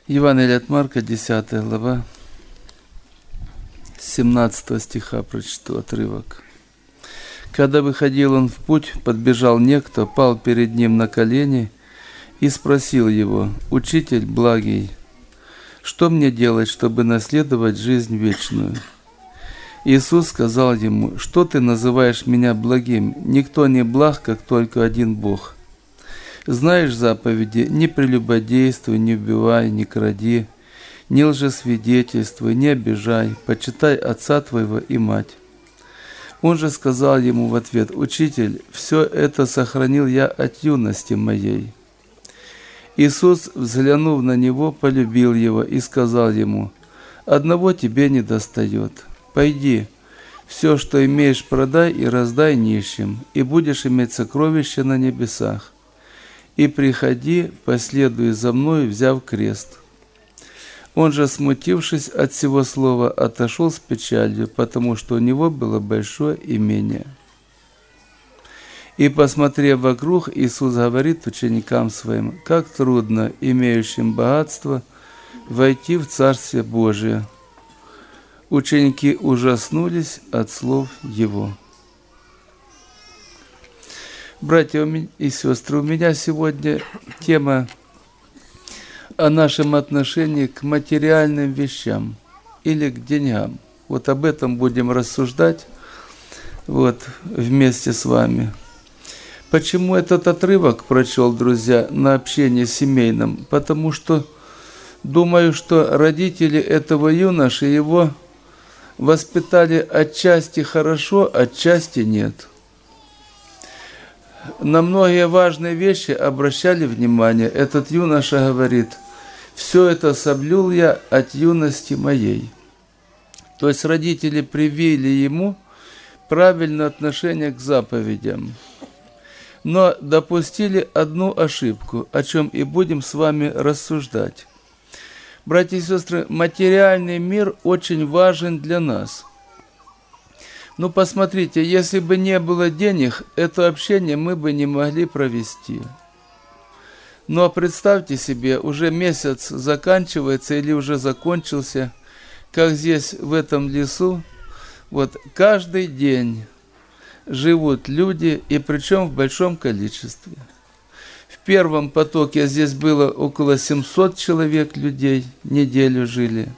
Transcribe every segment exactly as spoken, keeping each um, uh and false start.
Евангелие от Марка, десятая глава, с семнадцатого стиха прочту отрывок. Когда выходил он в путь, подбежал некто, пал перед ним на колени и спросил его: «Учитель благий, что мне делать, чтобы наследовать жизнь вечную?» Иисус сказал ему: «Что ты называешь меня благим? Никто не благ, как только один Бог. Знаешь заповеди: не прелюбодействуй, не убивай, не кради, не лжесвидетельствуй, не обижай, почитай отца твоего и мать». Он же сказал ему в ответ: «Учитель, все это сохранил я от юности моей». Иисус, взглянув на него, полюбил его и сказал ему: «Одного тебе недостает. Пойди, все, что имеешь, продай и раздай нищим, и будешь иметь сокровища на небесах. И приходи, последуй за мной, взяв крест». Он же, смутившись от всего слова, отошел с печалью, потому что у него было большое имение. И, посмотрев вокруг, Иисус говорит ученикам своим: «Как трудно имеющим богатство войти в Царствие Божие». Ученики ужаснулись от слов Его. Братья и сестры, у меня сегодня тема о нашем отношении к материальным вещам или к деньгам. Вот об этом будем рассуждать вот, вместе с вами. Почему этот отрывок прочел, друзья, на общении семейном? Потому что думаю, что родители этого юноши его воспитали отчасти хорошо, отчасти нет. На многие важные вещи обращали внимание. Этот юноша говорит: «Все это соблюл я от юности моей». То есть родители привили ему правильное отношение к заповедям, но допустили одну ошибку, о чем и будем с вами рассуждать. Братья и сестры, материальный мир очень важен для нас. Ну, посмотрите, если бы не было денег, это общение мы бы не могли провести. Но представьте себе, уже месяц заканчивается или уже закончился, как здесь, в этом лесу, вот каждый день живут люди, и причем в большом количестве. В первом потоке здесь было около семьсот человек людей, неделю жили.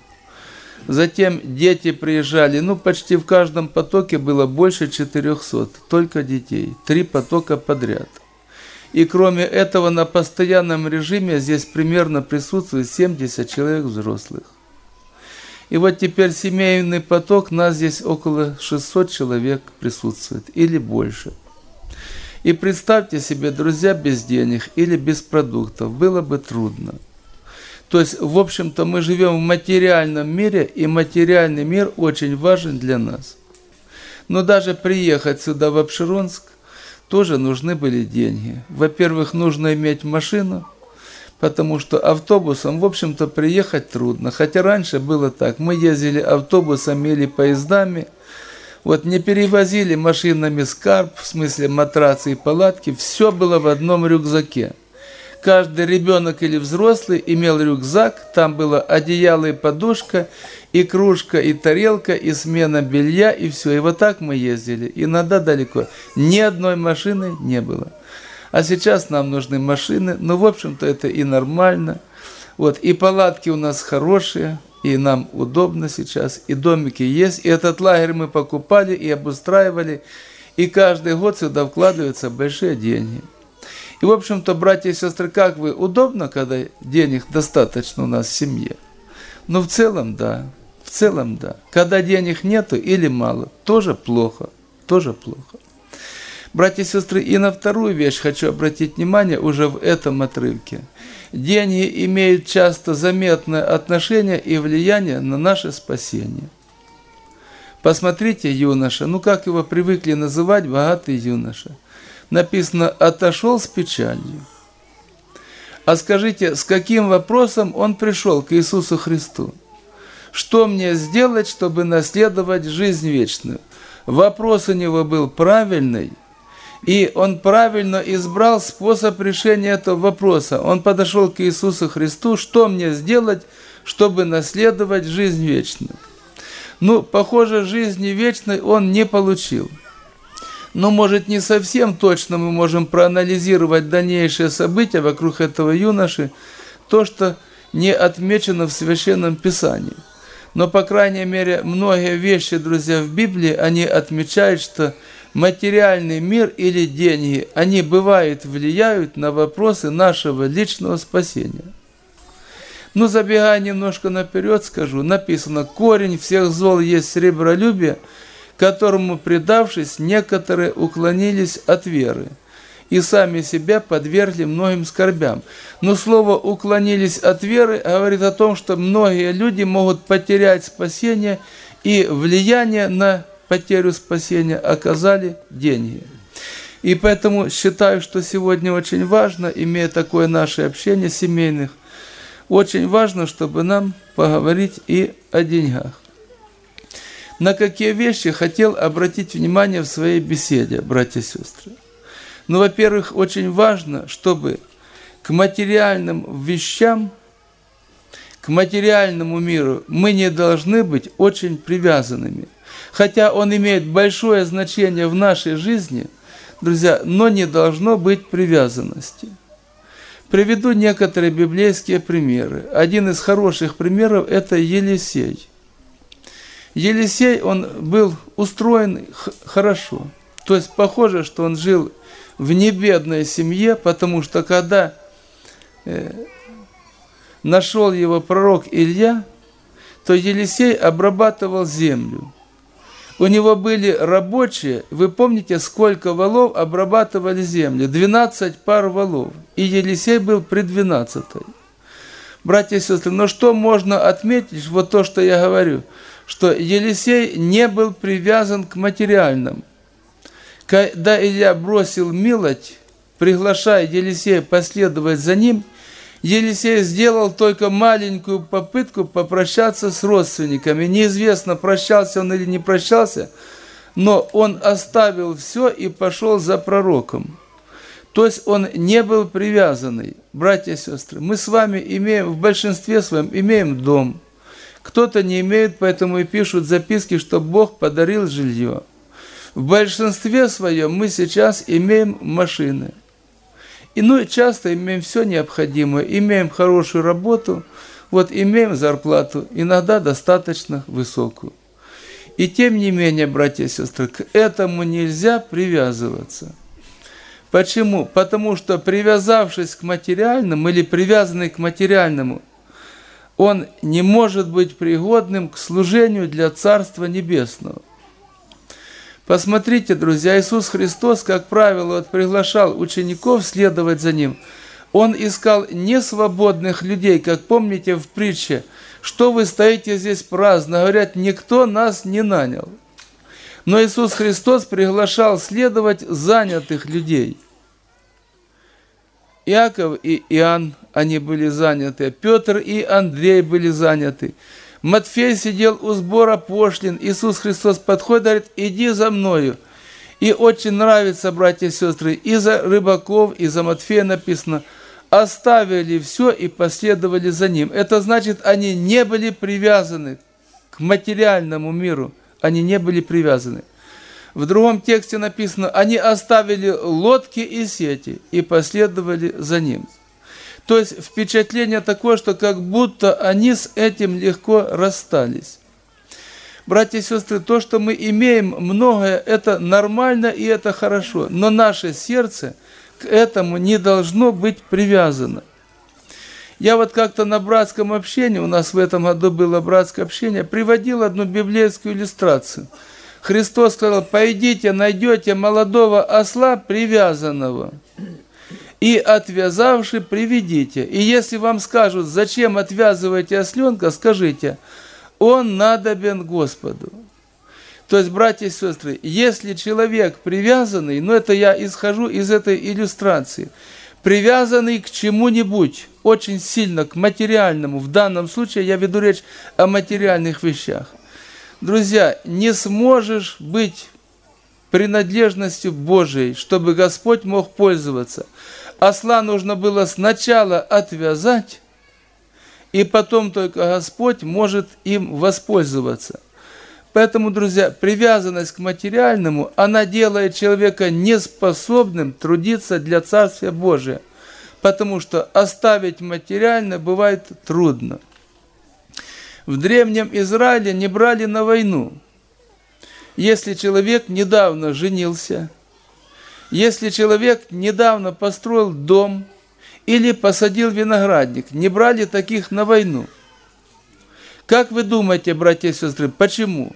Затем дети приезжали, ну почти в каждом потоке было больше четырехсот, только детей, три потока подряд. И кроме этого на постоянном режиме здесь примерно присутствует семьдесят человек взрослых. И вот теперь семейный поток, нас здесь около шестисот человек присутствует или больше. И представьте себе, друзья, без денег или без продуктов было бы трудно. То есть, в общем-то, мы живем в материальном мире, и материальный мир очень важен для нас. Но даже приехать сюда, в Апшеронск, тоже нужны были деньги. Во-первых, нужно иметь машину, потому что автобусом, в общем-то, приехать трудно. Хотя раньше было так, мы ездили автобусами или поездами, вот не перевозили машинами скарб, в смысле матрацы и палатки, все было в одном рюкзаке. Каждый ребенок или взрослый имел рюкзак, там было одеяло и подушка, и кружка, и тарелка, и смена белья, и все. И вот так мы ездили, иногда далеко. Ни одной машины не было. А сейчас нам нужны машины, но, в общем-то, это и нормально. Вот, и палатки у нас хорошие, и нам удобно сейчас, и домики есть. И этот лагерь мы покупали и обустраивали, и каждый год сюда вкладываются большие деньги. И, в общем-то, братья и сестры, как вы, удобно, когда денег достаточно у нас в семье? Ну, в целом, да, в целом, да. Когда денег нету или мало, тоже плохо, тоже плохо. Братья и сестры, и на вторую вещь хочу обратить внимание уже в этом отрывке. Деньги имеют часто заметное отношение и влияние на наше спасение. Посмотрите, юноша, ну как его привыкли называть, богатый юноша. Написано: «отошел с печалью». А скажите, с каким вопросом он пришел к Иисусу Христу? Что мне сделать, чтобы наследовать жизнь вечную? Вопрос у него был правильный, И он правильно избрал способ решения этого вопроса. Он подошел к Иисусу Христу: что мне сделать, чтобы наследовать жизнь вечную? Ну, похоже, жизни вечной он не получил. Но, может, не совсем точно мы можем проанализировать дальнейшие события вокруг этого юноши, то, что не отмечено в Священном Писании. Но, по крайней мере, многие вещи, друзья, в Библии, они отмечают, что материальный мир или деньги, они бывают влияют на вопросы нашего личного спасения. Ну, забегая немножко наперед, скажу, написано: корень всех зол есть сребролюбие, которому, предавшись, некоторые уклонились от веры и сами себя подвергли многим скорбям. Но слово «уклонились от веры» говорит о том, что многие люди могут потерять спасение, и влияние на потерю спасения оказали деньги. И поэтому считаю, что сегодня очень важно, имея такое наше общение семейных, очень важно, чтобы нам поговорить и о деньгах. На какие вещи хотел обратить внимание в своей беседе, братья и сестры? Ну, во-первых, очень важно, чтобы к материальным вещам, к материальному миру мы не должны быть очень привязанными. Хотя он имеет большое значение в нашей жизни, друзья, но не должно быть привязанности. Приведу некоторые библейские примеры. Один из хороших примеров – это Елисей. Елисей, он был устроен хорошо. То есть, похоже, что он жил в небедной семье, потому что когда э, нашел его пророк Илья, то Елисей обрабатывал землю. У него были рабочие, вы помните, сколько валов обрабатывали землю? двенадцать пар валов. И Елисей был при двенадцатой. Братья и сестры, но что можно отметить, вот то, что я говорю, что Елисей не был привязан к материальному. Когда Илья бросил милость, приглашая Елисея последовать за ним, Елисей сделал только маленькую попытку попрощаться с родственниками. Неизвестно, прощался он или не прощался, но он оставил все и пошел за пророком. То есть он не был привязанный. Братья и сестры, мы с вами имеем, в большинстве своем имеем дом. Кто-то не имеет, поэтому и пишут записки, что Бог подарил жилье. В большинстве своем мы сейчас имеем машины. И ну, часто имеем все необходимое, имеем хорошую работу, вот имеем зарплату, иногда достаточно высокую. И тем не менее, братья и сестры, к этому нельзя привязываться. Почему? Потому что, привязавшись к материальному или привязанный к материальному, он не может быть пригодным к служению для Царства Небесного. Посмотрите, друзья, Иисус Христос, как правило, вот приглашал учеников следовать за Ним. Он искал не свободных людей, как помните в притче, что вы стоите здесь праздно, говорят, никто нас не нанял. Но Иисус Христос приглашал следовать занятых людей. Иаков и Иоанн, они были заняты, Петр и Андрей были заняты. Матфей сидел у сбора пошлин, Иисус Христос подходит и говорит, иди за мною. И очень нравится, братья и сестры, и за рыбаков, и за Матфея написано, оставили все и последовали за ним. Это значит, они не были привязаны к материальному миру, они не были привязаны. В другом тексте написано, они оставили лодки и сети и последовали за ним. То есть впечатление такое, что как будто они с этим легко расстались. Братья и сестры, то, что мы имеем многое, это нормально и это хорошо, но наше сердце к этому не должно быть привязано. Я вот как-то на братском общении, у нас в этом году было братское общение, приводил одну библейскую иллюстрацию. Христос сказал, пойдите, найдете молодого осла привязанного, и отвязавши приведите. И если вам скажут, зачем отвязываете осленка, скажите, он надобен Господу. То есть, братья и сестры, если человек привязанный, ну это я исхожу из этой иллюстрации, привязанный к чему-нибудь, очень сильно к материальному, в данном случае я веду речь о материальных вещах. Друзья, не сможешь быть принадлежностью Божией, чтобы Господь мог пользоваться. Осла нужно было сначала отвязать, и потом только Господь может им воспользоваться. Поэтому, друзья, привязанность к материальному, она делает человека неспособным трудиться для Царствия Божия, потому что оставить материальное бывает трудно. В древнем Израиле не брали на войну. Если человек недавно женился, если человек недавно построил дом или посадил виноградник, не брали таких на войну. Как вы думаете, братья и сестры, почему?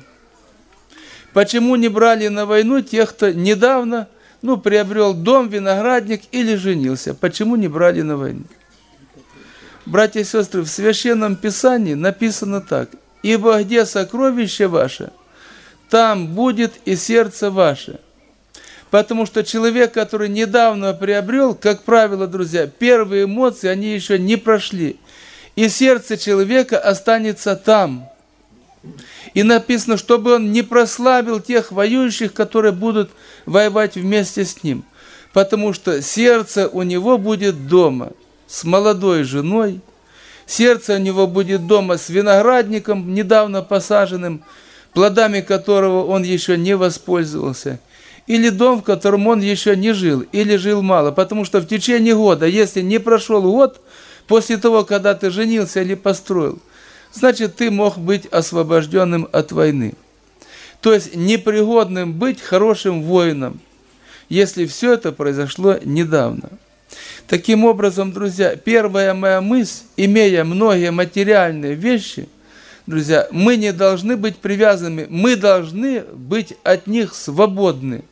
Почему не брали на войну тех, кто недавно ну, приобрел дом, виноградник или женился? Почему не брали на войну? Братья и сестры, в Священном Писании написано так: «Ибо где сокровище ваше, там будет и сердце ваше». Потому что человек, который недавно приобрел, как правило, друзья, первые эмоции, они еще не прошли. И сердце человека останется там. И написано, чтобы он не прославил тех воюющих, которые будут воевать вместе с ним. Потому что сердце у него будет дома с молодой женой, сердце у него будет дома с виноградником, недавно посаженным, плодами которого он еще не воспользовался, или дом, в котором он еще не жил, или жил мало. Потому что в течение года, если не прошел год после того, когда ты женился или построил, значит, ты мог быть освобожденным от войны. То есть непригодным быть хорошим воином, если все это произошло недавно. Таким образом, друзья, первая моя мысль, имея многие материальные вещи, друзья, мы не должны быть привязанными, мы должны быть от них свободны.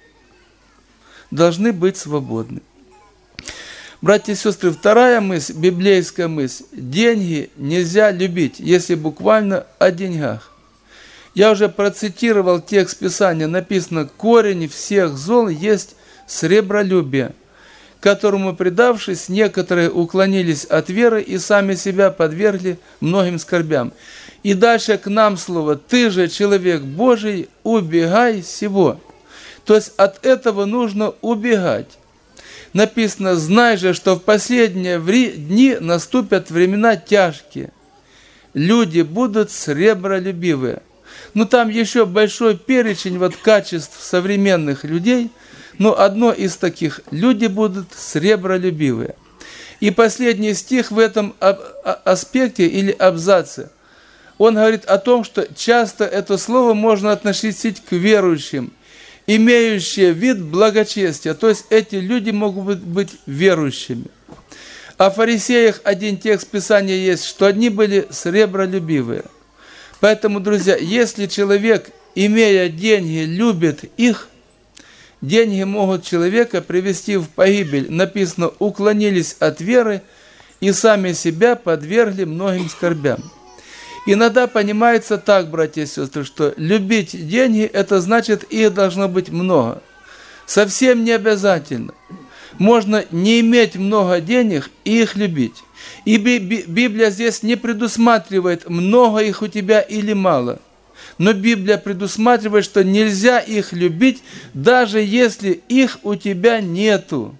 Должны быть свободны. Братья и сестры, вторая мысль, библейская мысль: деньги нельзя любить, если буквально о деньгах. Я уже процитировал текст Писания, написано: корень всех зол есть сребролюбие, которому, предавшись, некоторые уклонились от веры и сами себя подвергли многим скорбям. И дальше к нам слово: ты же, человек Божий, убегай сего. То есть от этого нужно убегать. Написано: знай же, что в последние дни наступят времена тяжкие. Люди будут сребролюбивые. Ну там еще большой перечень вот качеств современных людей, но одно из таких: люди будут сребролюбивые. И последний стих в этом аспекте или абзаце, он говорит о том, что часто это слово можно относить к верующим, имеющие вид благочестия, то есть эти люди могут быть верующими. О фарисеях один текст Писания есть, что одни были сребролюбивые. Поэтому, друзья, если человек, имея деньги, любит их, деньги могут человека привести в погибель. Написано: уклонились от веры и сами себя подвергли многим скорбям. Иногда понимается так, братья и сестры, что любить деньги, это значит, их должно быть много. Совсем не обязательно. Можно не иметь много денег и их любить. И Библия здесь не предусматривает, много их у тебя или мало. Но Библия предусматривает, что нельзя их любить, даже если их у тебя нету.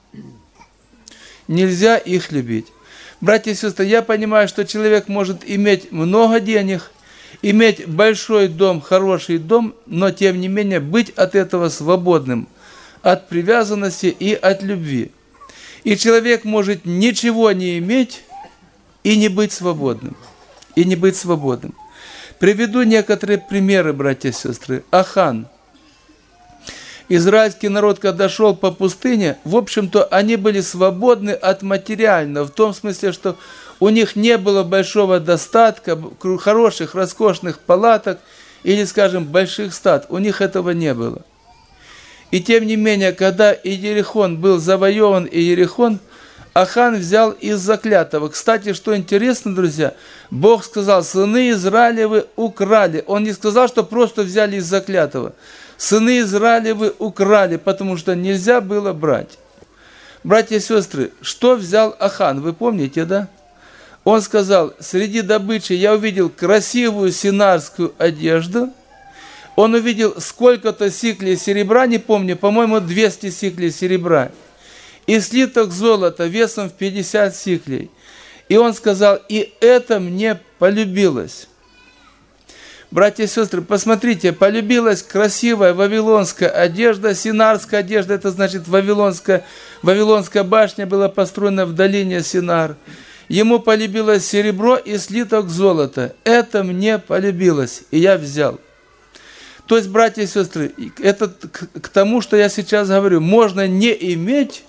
Нельзя их любить. Братья и сестры, я понимаю, что человек может иметь много денег, иметь большой дом, хороший дом, но тем не менее быть от этого свободным, от привязанности и от любви. И человек может ничего не иметь и не быть свободным. И не быть свободным. Приведу некоторые примеры, братья и сестры. Ахан. Израильский народ, когда шел по пустыне, в общем-то, они были свободны от материального, в том смысле, что у них не было большого достатка, хороших, роскошных палаток или, скажем, больших стад. У них этого не было. И тем не менее, когда Иерихон был завоеван, Иерихон, Ахан взял из заклятого. Кстати, что интересно, друзья, Бог сказал: сыны Израилевы украли. Он не сказал, что просто взяли из заклятого. Сыны Израилевы украли, потому что нельзя было брать. Братья и сестры, что взял Ахан? Вы помните, да? Он сказал: среди добычи я увидел красивую синарскую одежду, Он увидел сколько-то сиклей серебра, не помню, по-моему, двести сиклей серебра, и слиток золота весом в пятьдесят сиклей. И он сказал: и это мне полюбилось. Братья и сестры, посмотрите, полюбилась красивая вавилонская одежда, синарская одежда, это значит вавилонская, вавилонская башня была построена в долине Синар. Ему полюбилось серебро и слиток золота. Это мне полюбилось, и я взял. То есть, братья и сестры, это к, к тому, что я сейчас говорю, можно не иметь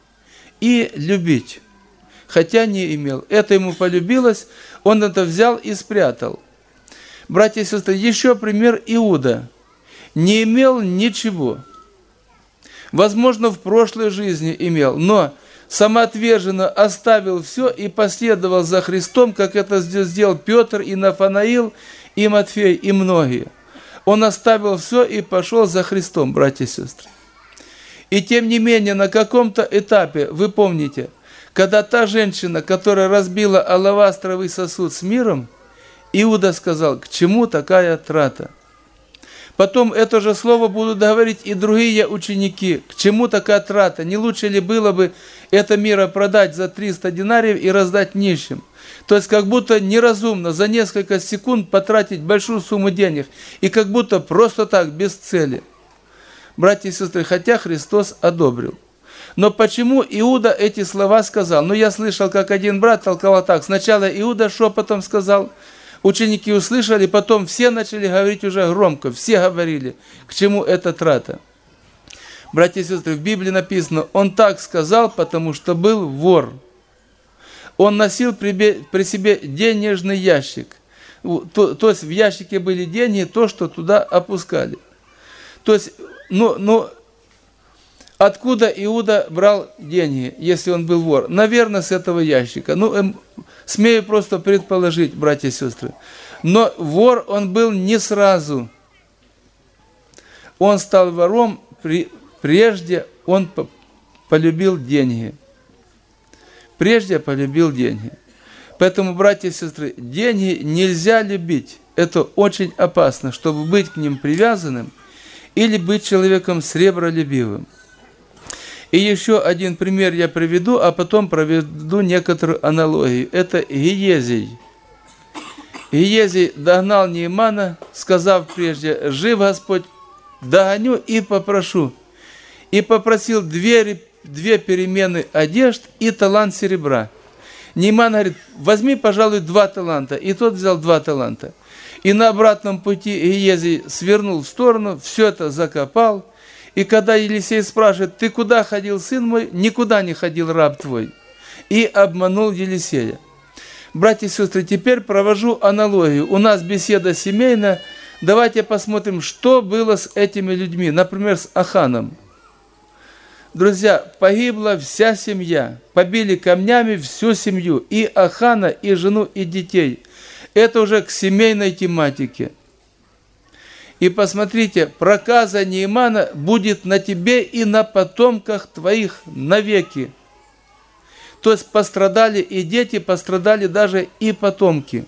и любить, хотя не имел. Это ему полюбилось, он это взял и спрятал. Братья и сестры, еще пример Иуда. Не имел ничего. Возможно, в прошлой жизни имел, но самоотверженно оставил все и последовал за Христом, как это сделал Петр и Нафанаил, и Матфей, и многие. Он оставил все и пошел за Христом, братья и сестры. И тем не менее, на каком-то этапе, вы помните, когда та женщина, которая разбила алавастровый сосуд с миром, Иуда сказал: к чему такая трата? Потом это же слово будут говорить и другие ученики. К чему такая трата? Не лучше ли было бы это миро продать за триста динариев и раздать нищим? То есть как будто неразумно за несколько секунд потратить большую сумму денег. И как будто просто так, без цели. Братья и сестры, хотя Христос одобрил. Но почему Иуда эти слова сказал? Ну, я слышал, как один брат толковал так. Сначала Иуда шепотом сказал, ученики услышали, потом все начали говорить уже громко. Все говорили, к чему эта трата. Братья и сестры, в Библии написано, он так сказал, потому что был вор. Он носил при, при себе денежный ящик. То, то есть в ящике были деньги, то, что туда опускали. То есть, ну, ну, откуда Иуда брал деньги, если он был вор? Наверное, с этого ящика. Ну, эм, смею просто предположить, братья и сестры. Но вор он был не сразу. Он стал вором, при, прежде он по, полюбил деньги. Прежде полюбил деньги. Поэтому, братья и сестры, деньги нельзя любить. Это очень опасно, чтобы быть к ним привязанным или быть человеком сребролюбивым. И еще один пример я приведу, а потом проведу некоторую аналогию. Это Гиезий. Гиезий догнал Неймана, сказав прежде: «Жив Господь, догоню и попрошу». И попросил две, две перемены одежд и талант серебра. Нейман говорит: возьми, пожалуй, два таланта. И тот взял два таланта. И на обратном пути Гиезий свернул в сторону, все это закопал. И когда Елисей спрашивает: ты куда ходил, сын мой? Никуда не ходил, раб твой. И обманул Елисея. Братья и сестры, теперь провожу аналогию. У нас беседа семейная. Давайте посмотрим, что было с этими людьми. Например, с Аханом. Друзья, погибла вся семья. Побили камнями всю семью. И Ахана, и жену, и детей. Это уже к семейной тематике. И посмотрите, проказа Неймана будет на тебе и на потомках твоих навеки. То есть пострадали и дети, пострадали даже и потомки,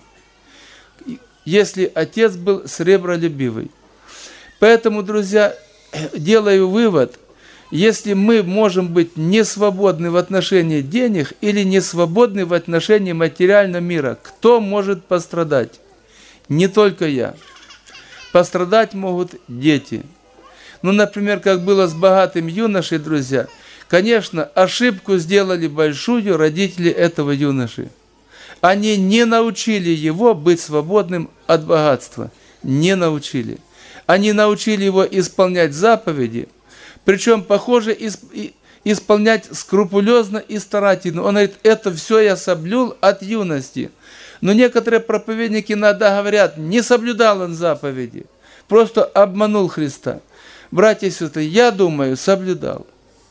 если отец был сребролюбивый. Поэтому, друзья, делаю вывод, если мы можем быть не свободны в отношении денег или не свободны в отношении материального мира, кто может пострадать? Не только я. Пострадать могут дети. Ну, например, как было с богатым юношей, друзья. Конечно, ошибку сделали большую родители этого юноши. Они не научили его быть свободным от богатства. Не научили. Они научили его исполнять заповеди, причем, похоже, исполнять скрупулезно и старательно. Он говорит: это все я соблюл от юности. Но некоторые проповедники иногда говорят: не соблюдал он заповеди, просто обманул Христа. Братья и сестры, я думаю, соблюдал.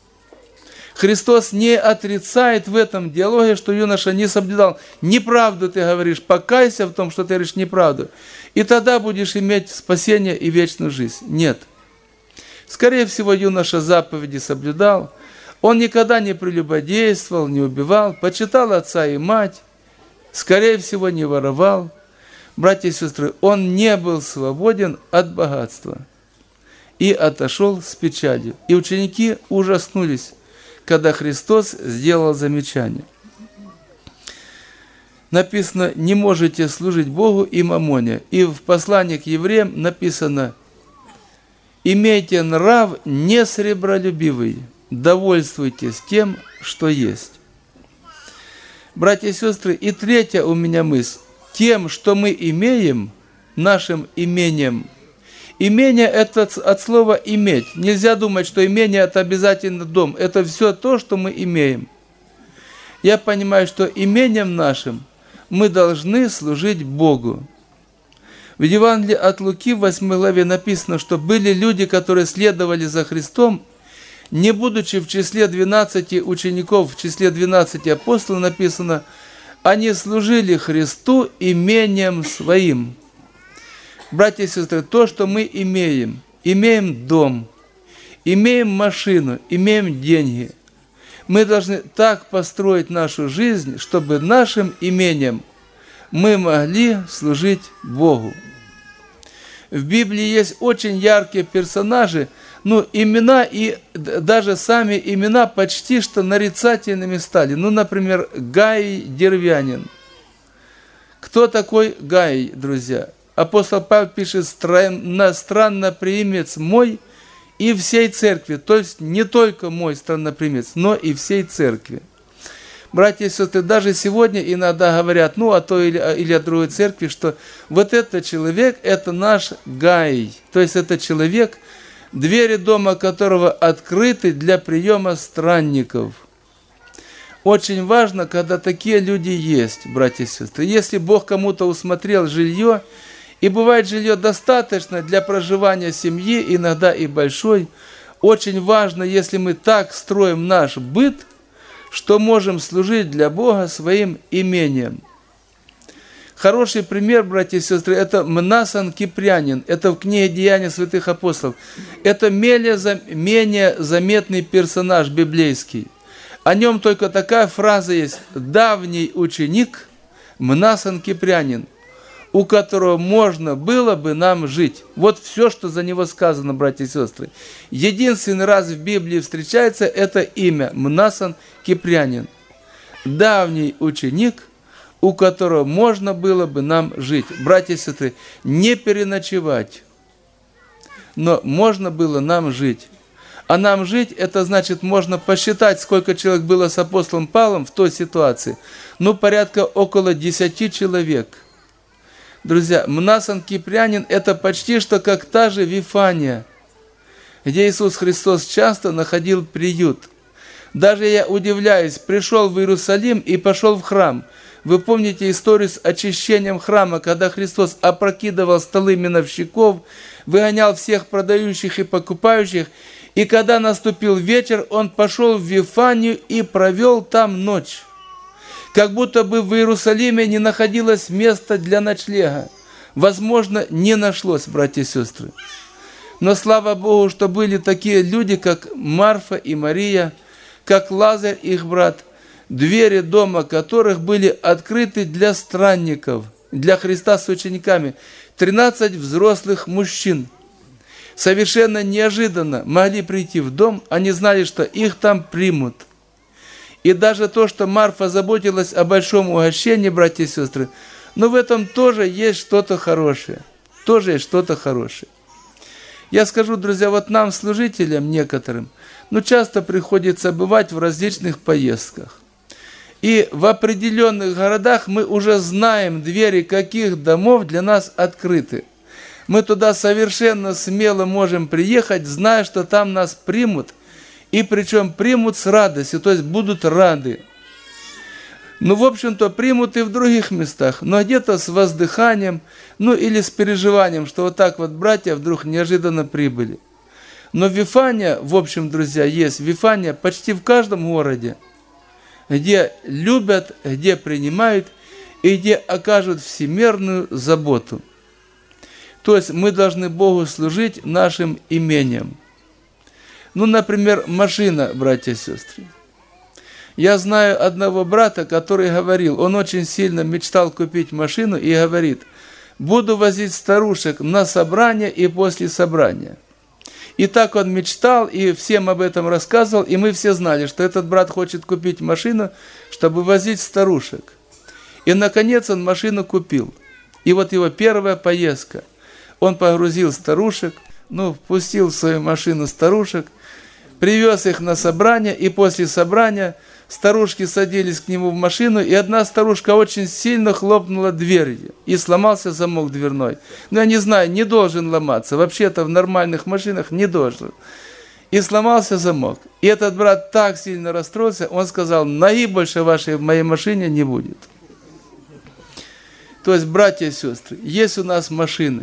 Христос не отрицает в этом диалоге, что юноша не соблюдал. Неправду ты говоришь, покайся в том, что ты говоришь неправду, и тогда будешь иметь спасение и вечную жизнь. Нет. Скорее всего, юноша заповеди соблюдал. Он никогда не прелюбодействовал, не убивал, почитал отца и мать. Скорее всего, не воровал. Братья и сестры, он не был свободен от богатства и отошел с печалью. И ученики ужаснулись, когда Христос сделал замечание. Написано: не можете служить Богу и мамоне. И в послании к евреям написано: имейте нрав не сребролюбивый, довольствуйтесь тем, что есть. Братья и сестры, и третья у меня мысль. Тем, что мы имеем, нашим имением. Имение – это от слова «иметь». Нельзя думать, что имение – это обязательно дом. Это все то, что мы имеем. Я понимаю, что имением нашим мы должны служить Богу. В Евангелии от Луки в восьмой главе написано, что были люди, которые следовали за Христом, не будучи в числе двенадцати учеников, в числе двенадцати апостолов написано, они служили Христу имением своим. Братья и сестры, то, что мы имеем, имеем дом, имеем машину, имеем деньги, мы должны так построить нашу жизнь, чтобы нашим имением мы могли служить Богу. В Библии есть очень яркие персонажи, ну, имена и даже сами имена почти что нарицательными стали. Ну, например, Гай Деревянин. Кто такой Гай, друзья? Апостол Павел пишет: странноприимец мой и всей церкви. То есть не только мой странноприимец, но и всей церкви. Братья и сестры, даже сегодня иногда говорят, ну, о той или, или о другой церкви, что вот этот человек – это наш Гай. То есть это человек, двери дома которого открыты для приема странников. Очень важно, когда такие люди есть, братья и сестры. Если Бог кому-то усмотрел жилье, и бывает жилье достаточно для проживания семьи, иногда и большой, очень важно, если мы так строим наш быт, что можем служить для Бога своим имением. Хороший пример, братья и сестры, это Мнасан Кипрянин, это в книге «Деяния святых апостолов». Это менее заметный персонаж библейский. О нем только такая фраза есть: «Давний ученик Мнасан Кипрянин, у которого можно было бы нам жить». Вот все, что за него сказано, братья и сестры. Единственный раз в Библии встречается это имя – Мнасан Кипрянин. Давний ученик, у которого можно было бы нам жить. Братья и сестры, не переночевать, но можно было нам жить. А нам жить, это значит, можно посчитать, сколько человек было с апостолом Павлом в той ситуации. Ну, порядка около десяти человек. Друзья, Мнасан Кипрянин – это почти что как та же Вифания, где Иисус Христос часто находил приют. Даже я удивляюсь, пришел в Иерусалим и пошел в храм. Вы помните историю с очищением храма, когда Христос опрокидывал столы миновщиков, выгонял всех продающих и покупающих, и когда наступил вечер, Он пошел в Вифанию и провел там ночь. Как будто бы в Иерусалиме не находилось места для ночлега. Возможно, не нашлось, братья и сестры. Но слава Богу, что были такие люди, как Марфа и Мария, как Лазарь, их брат, двери дома которых были открыты для странников, для Христа с учениками. тринадцать взрослых мужчин совершенно неожиданно могли прийти в дом, они знали, что их там примут. И даже то, что Марфа заботилась о большом угощении, братья и сестры, но в этом тоже есть что-то хорошее. Тоже есть что-то хорошее. Я скажу, друзья, вот нам, служителям некоторым, ну, часто приходится бывать в различных поездках. И в определенных городах мы уже знаем, двери каких домов для нас открыты. Мы туда совершенно смело можем приехать, зная, что там нас примут. И причем примут с радостью, то есть будут рады. Ну, в общем-то, примут и в других местах, но где-то с воздыханием, ну, или с переживанием, что вот так вот братья вдруг неожиданно прибыли. Но Вифания, в общем, друзья, есть Вифания почти в каждом городе, где любят, где принимают и где окажут всемирную заботу. То есть мы должны Богу служить нашим имением. Ну, например, машина, братья и сестры. Я знаю одного брата, который говорил, он очень сильно мечтал купить машину и говорит: буду возить старушек на собрание и после собрания. И так он мечтал, и всем об этом рассказывал, и мы все знали, что этот брат хочет купить машину, чтобы возить старушек. И, наконец, он машину купил. И вот его первая поездка. Он погрузил старушек, ну, впустил в свою машину старушек, привез их на собрание, и после собрания старушки садились к нему в машину, и одна старушка очень сильно хлопнула дверью, и сломался замок дверной. Ну, я не знаю, не должен ломаться, вообще-то в нормальных машинах не должен. И сломался замок. И этот брат так сильно расстроился, он сказал: ноги больше вашей в моей машине не будет. То есть, братья и сестры, есть у нас машины.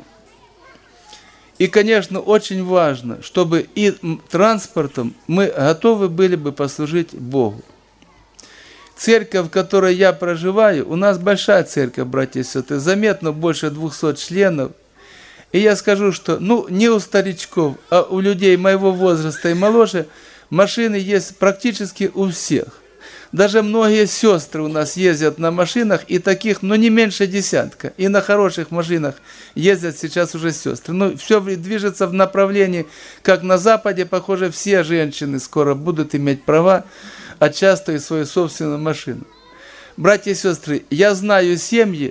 И, конечно, очень важно, чтобы и транспортом мы готовы были бы послужить Богу. Церковь, в которой я проживаю, у нас большая церковь, братья и сестры, заметно больше двухсот членов. И я скажу, что, ну, не у старичков, а у людей моего возраста и моложе машины есть практически у всех. Даже многие сестры у нас ездят на машинах, и таких, ну, не меньше десятка. И на хороших машинах ездят сейчас уже сестры. Ну, все движется в направлении, как на Западе, похоже, все женщины скоро будут иметь права, а часто и свою собственную машину. Братья и сестры, я знаю семьи,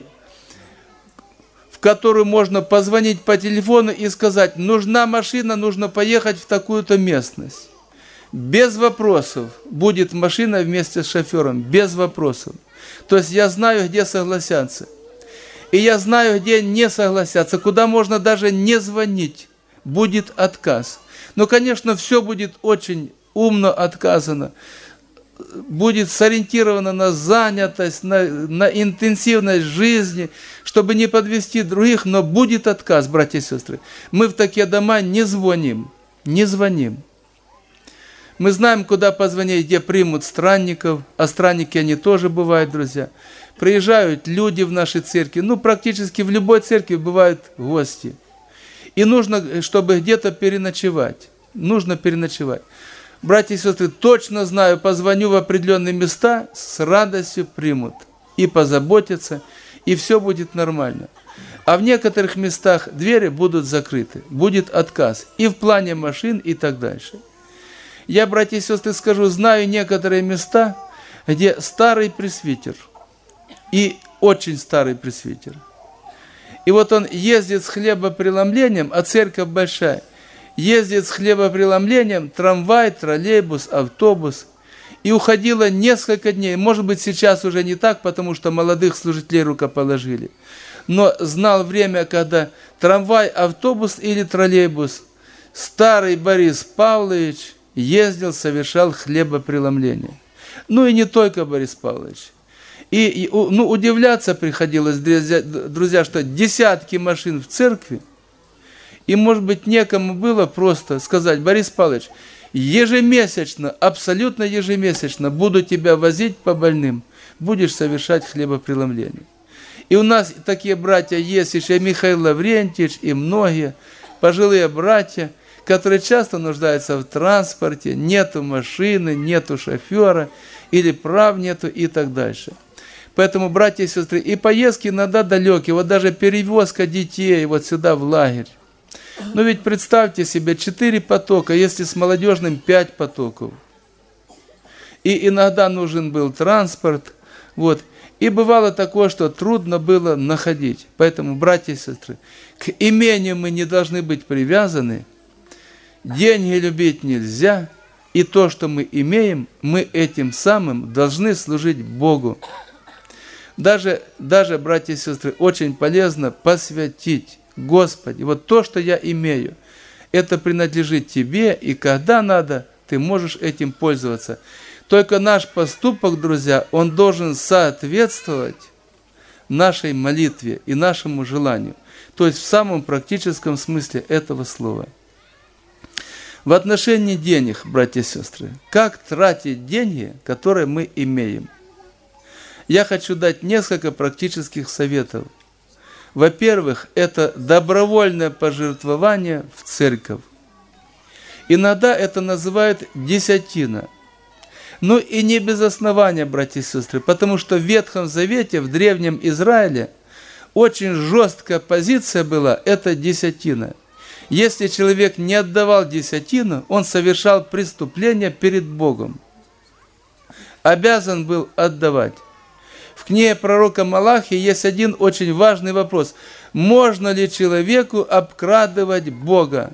в которую можно позвонить по телефону и сказать: нужна машина, нужно поехать в такую-то местность. Без вопросов будет машина вместе с шофером, без вопросов. То есть я знаю, где согласятся. И я знаю, где не согласятся, куда можно даже не звонить. Будет отказ. Но, конечно, все будет очень умно отказано. Будет сориентировано на занятость, на, на интенсивность жизни, чтобы не подвести других, но будет отказ, братья и сестры. Мы в такие дома не звоним, не звоним. Мы знаем, куда позвонить, где примут странников, а странники они тоже бывают, друзья. Приезжают люди в наши церкви, ну, практически в любой церкви бывают гости. И нужно, чтобы где-то переночевать, нужно переночевать. Братья и сестры, точно знаю, позвоню в определенные места, с радостью примут и позаботятся, и все будет нормально. А в некоторых местах двери будут закрыты, будет отказ и в плане машин, и так дальше. Я, братья и сестры, скажу, знаю некоторые места, где старый пресвитер, и очень старый пресвитер. И вот он ездит с хлебопреломлением, а церковь большая, ездит с хлебопреломлением, трамвай, троллейбус, автобус. И уходило несколько дней, может быть, сейчас уже не так, потому что молодых служителей рукоположили. Но знал время, когда трамвай, автобус или троллейбус, старый Борис Павлович ездил, совершал хлебопреломление. Ну и не только Борис Павлович. И, и ну, удивляться приходилось, друзья, друзья, что десятки машин в церкви, и, может быть, некому было просто сказать: Борис Павлович, ежемесячно, абсолютно ежемесячно буду тебя возить по больным, будешь совершать хлебопреломление. И у нас такие братья есть, еще Михаил Лаврентьевич и многие пожилые братья, которые часто нуждаются в транспорте, нету машины, нету шофера, или прав нету и так дальше. Поэтому, братья и сестры, и поездки иногда далекие, вот даже перевозка детей вот сюда в лагерь. Ну ведь представьте себе, четыре потока, если с молодежным пять потоков. И иногда нужен был транспорт, вот. И бывало такое, что трудно было находить. Поэтому, братья и сестры, к имению мы не должны быть привязаны. Деньги любить нельзя, и то, что мы имеем, мы этим самым должны служить Богу. Даже, даже, братья и сестры, очень полезно посвятить: Господи, вот то, что я имею, это принадлежит Тебе, и когда надо, Ты можешь этим пользоваться. Только наш поступок, друзья, он должен соответствовать нашей молитве и нашему желанию. То есть в самом практическом смысле этого слова. В отношении денег, братья и сестры, как тратить деньги, которые мы имеем? Я хочу дать несколько практических советов. Во-первых, это добровольное пожертвование в церковь. Иногда это называют десятина. Ну и не без основания, братья и сестры, потому что в Ветхом Завете, в Древнем Израиле, очень жесткая позиция была – это десятина. Если человек не отдавал десятину, он совершал преступление перед Богом. Обязан был отдавать. В книге пророка Малахии есть один очень важный вопрос. Можно ли человеку обкрадывать Бога?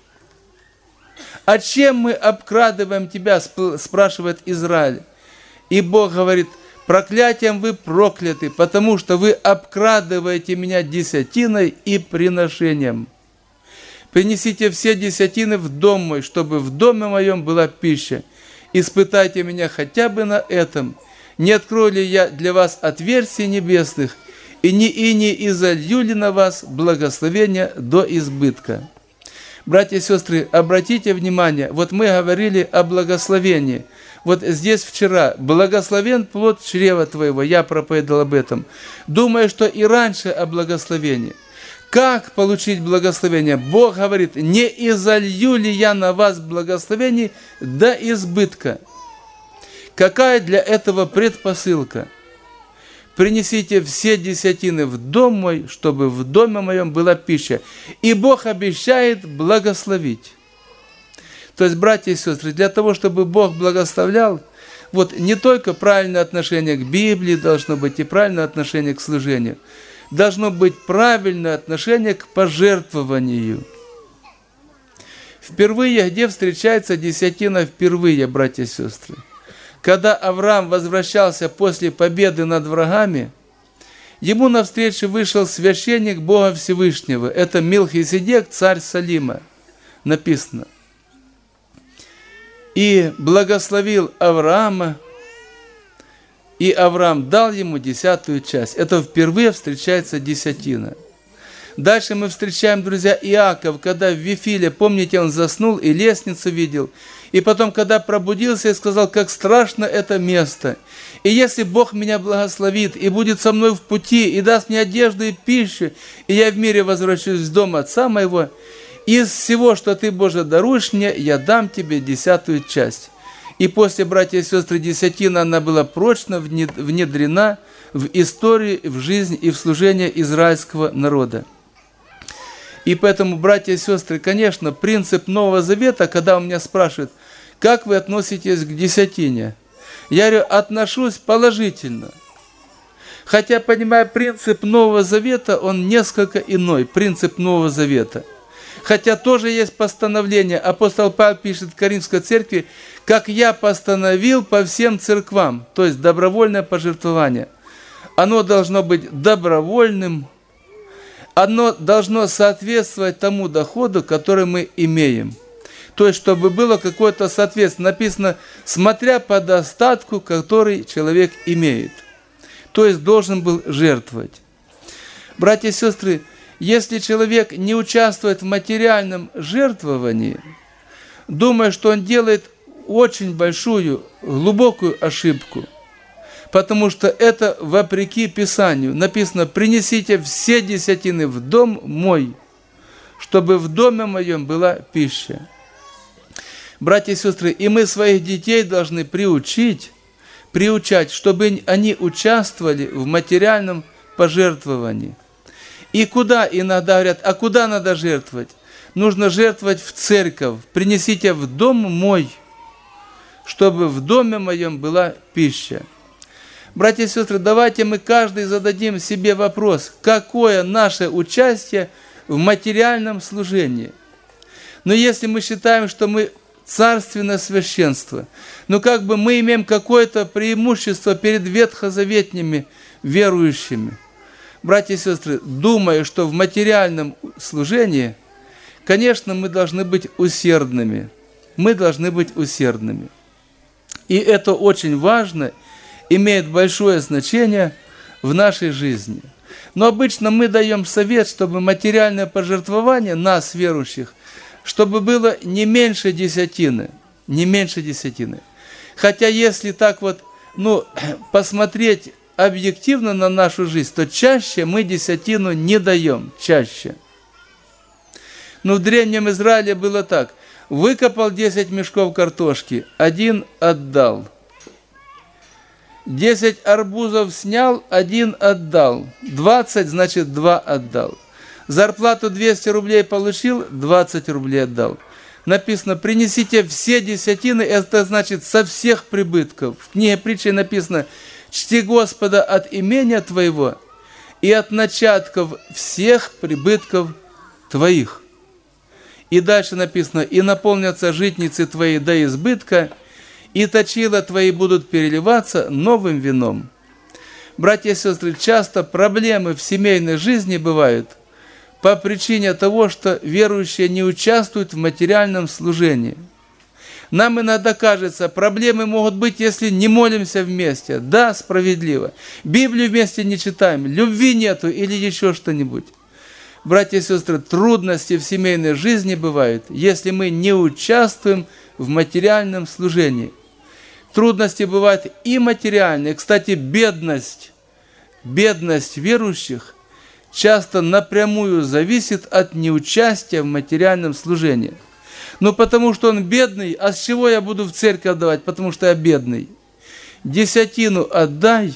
«А чем мы обкрадываем тебя?» – спрашивает Израиль. И Бог говорит: проклятием вы прокляты, потому что вы обкрадываете меня десятиной и приношением. Принесите все десятины в дом мой, чтобы в доме моем была пища. Испытайте меня хотя бы на этом. Не открою ли я для вас отверстий небесных, и не, и не изолью ли на вас благословения до избытка? Братья и сестры, обратите внимание, вот мы говорили о благословении. Вот здесь вчера: благословен плод чрева твоего, я проповедовал об этом. Думаю, что и раньше о благословении. Как получить благословение? Бог говорит: не изолью ли я на вас благословений до избытка? Какая для этого предпосылка? Принесите все десятины в дом мой, чтобы в доме моем была пища. И Бог обещает благословить. То есть, братья и сестры, для того, чтобы Бог благословлял, вот не только правильное отношение к Библии должно быть и правильное отношение к служению, должно быть правильное отношение к пожертвованию. Впервые, где встречается десятина впервые, братья и сестры? Когда Авраам возвращался после победы над врагами, ему навстречу вышел священник Бога Всевышнего. Это Милхиседек, царь Салима, написано. И благословил Авраама, и Авраам дал ему десятую часть. Это впервые встречается десятина. Дальше мы встречаем, друзья, Иаков, когда в Вифиле, помните, он заснул и лестницу видел. И потом, когда пробудился, и сказал: как страшно это место. И если Бог меня благословит, и будет со мной в пути, и даст мне одежду и пищу, и я в мире возвращусь в дом отца моего, из всего, что ты, Боже, даруешь мне, я дам тебе десятую часть. И после, братья и сестры, десятина, она была прочно внедрена в историю, в жизнь и в служение израильского народа. И поэтому, братья и сестры, конечно, принцип Нового Завета, когда у меня спрашивают: как вы относитесь к десятине? Я говорю: отношусь положительно. Хотя, понимая, принцип Нового Завета, он несколько иной, принцип Нового Завета. Хотя тоже есть постановление. Апостол Павел пишет в Коринфской церкви: как я постановил по всем церквам, то есть добровольное пожертвование. Оно должно быть добровольным, оно должно соответствовать тому доходу, который мы имеем. То есть, чтобы было какое-то соответствие. Написано: смотря по достатку, который человек имеет. То есть, должен был жертвовать. Братья и сестры, если человек не участвует в материальном жертвовании, думая, что он делает очень большую, глубокую ошибку, потому что это вопреки Писанию. Написано: принесите все десятины в дом мой, чтобы в доме моем была пища. Братья и сестры, и мы своих детей должны приучить, приучать, чтобы они участвовали в материальном пожертвовании. И куда иногда говорят: а куда надо жертвовать? Нужно жертвовать в церковь. Принесите в дом мой, чтобы в доме моем была пища. Братья и сестры, давайте мы каждый зададим себе вопрос: какое наше участие в материальном служении? Но если мы считаем, что мы царственное священство, но как бы мы имеем какое-то преимущество перед ветхозаветными верующими, братья и сестры, думаю, что в материальном служении, конечно, мы должны быть усердными. Мы должны быть усердными. И это очень важно, имеет большое значение в нашей жизни. Но обычно мы даем совет, чтобы материальное пожертвование нас, верующих, чтобы было не меньше десятины. Не меньше десятины. Хотя если так вот, ну, посмотреть объективно на нашу жизнь, то чаще мы десятину не даем, чаще. Но в Древнем Израиле было так: выкопал десять мешков картошки, один отдал. десять арбузов снял, один отдал. двадцать, значит, два отдал. Зарплату двести рублей получил, двадцать рублей отдал. Написано, принесите все десятины, это значит со всех прибытков. В книге притчи написано, чти Господа от имения твоего и от начатков всех прибытков твоих. И дальше написано, и наполнятся житницы твои до избытка, и точила твои будут переливаться новым вином. Братья и сестры, часто проблемы в семейной жизни бывают по причине того, что верующие не участвуют в материальном служении. Нам иногда кажется, проблемы могут быть, если не молимся вместе. Да, справедливо. Библию вместе не читаем, любви нету или еще что-нибудь. Братья и сестры, трудности в семейной жизни бывают, если мы не участвуем в материальном служении. Трудности бывают и материальные. Кстати, бедность, бедность верующих часто напрямую зависит от неучастия в материальном служении. Ну, потому что он бедный, а с чего я буду в церковь давать? Потому что я бедный. Десятину отдай,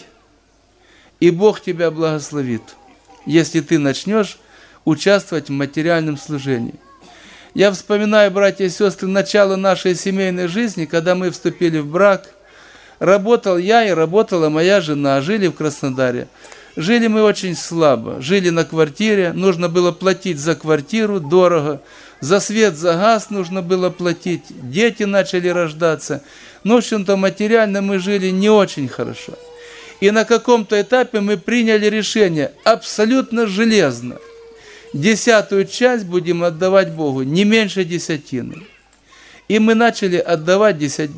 и Бог тебя благословит, если ты начнешь участвовать в материальном служении. Я вспоминаю, братья и сестры, начало нашей семейной жизни, когда мы вступили в брак. Работал я и работала моя жена, жили в Краснодаре. Жили мы очень слабо, жили на квартире, нужно было платить за квартиру дорого, за свет, за газ нужно было платить, дети начали рождаться. Ну, в общем-то, материально мы жили не очень хорошо. И на каком-то этапе мы приняли решение абсолютно железно. Десятую часть будем отдавать Богу, не меньше десятины. И мы начали отдавать десят,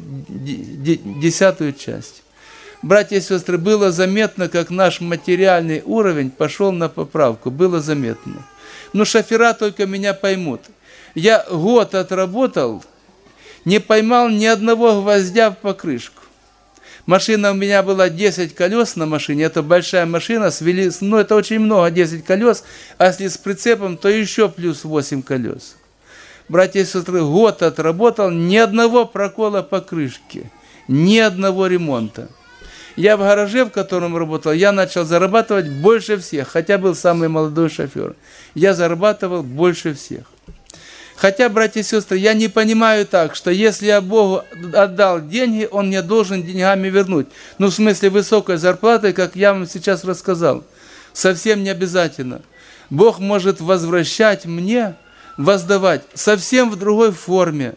десятую часть. Братья и сестры, было заметно, как наш материальный уровень пошел на поправку. Было заметно. Но шофера только меня поймут. Я год отработал, не поймал ни одного гвоздя в покрышку. Машина у меня была десять колес на машине, это большая машина, свели, ну это очень много, десять колес, а если с прицепом, то еще плюс восемь колес. Братья и сестры, год отработал, ни одного прокола покрышки, ни одного ремонта. Я в гараже, в котором работал, я начал зарабатывать больше всех, хотя был самый молодой шофер. Я зарабатывал больше всех. Хотя, братья и сестры, я не понимаю так, что если я Богу отдал деньги, Он мне должен деньгами вернуть. Ну, в смысле высокой зарплаты, как я вам сейчас рассказал. Совсем не обязательно. Бог может возвращать мне, воздавать совсем в другой форме.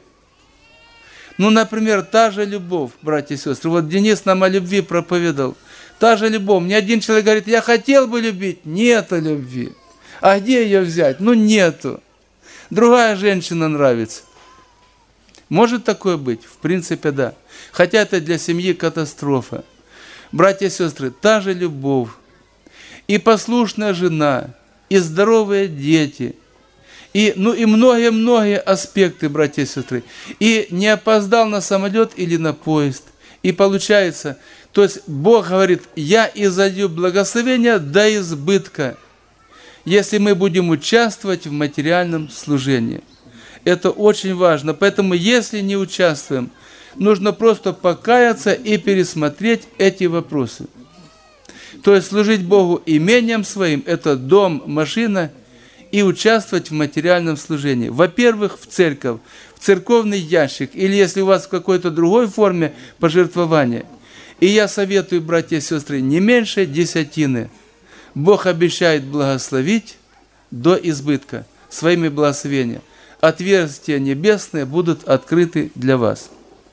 Ну, например, та же любовь, братья и сестры. Вот Денис нам о любви проповедовал. Та же любовь. Мне один человек говорит, я хотел бы любить, нету любви. А где ее взять? Ну, нету. Другая женщина нравится. Может такое быть? В принципе, да. Хотя это для семьи катастрофа. Братья и сестры, та же любовь. И послушная жена, и здоровые дети. И, ну, и многие-многие аспекты, братья и сестры. И не опоздал на самолет или на поезд. И получается, то есть Бог говорит, я изолью благословения до избытка, если мы будем участвовать в материальном служении. Это очень важно. Поэтому, если не участвуем, нужно просто покаяться и пересмотреть эти вопросы. То есть служить Богу имением своим, это дом, машина, и участвовать в материальном служении. Во-первых, в церковь, в церковный ящик, или если у вас в какой-то другой форме пожертвования. И я советую, братья и сестры, не меньше десятины. Бог обещает благословить до избытка своими благословениями. Отверстия небесные будут открыты для вас.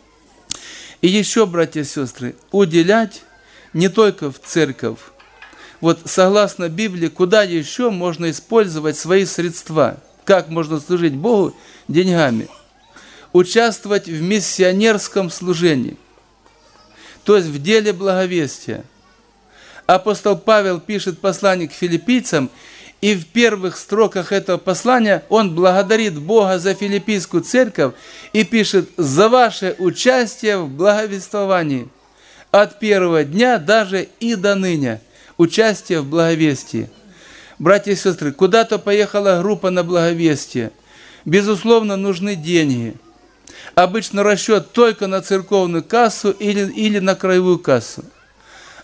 И еще, братья и сестры, уделять не только в церковь. Вот согласно Библии, куда еще можно использовать свои средства? Как можно служить Богу деньгами? Участвовать в миссионерском служении, то есть в деле благовестия. Апостол Павел пишет послание к филиппийцам, и в первых строках этого послания он благодарит Бога за филиппийскую церковь и пишет «за ваше участие в благовествовании от первого дня даже и до ныне». Участие в благовестии. Братья и сестры, куда-то поехала группа на благовестие. Безусловно, нужны деньги. Обычно расчет только на церковную кассу или, или на краевую кассу.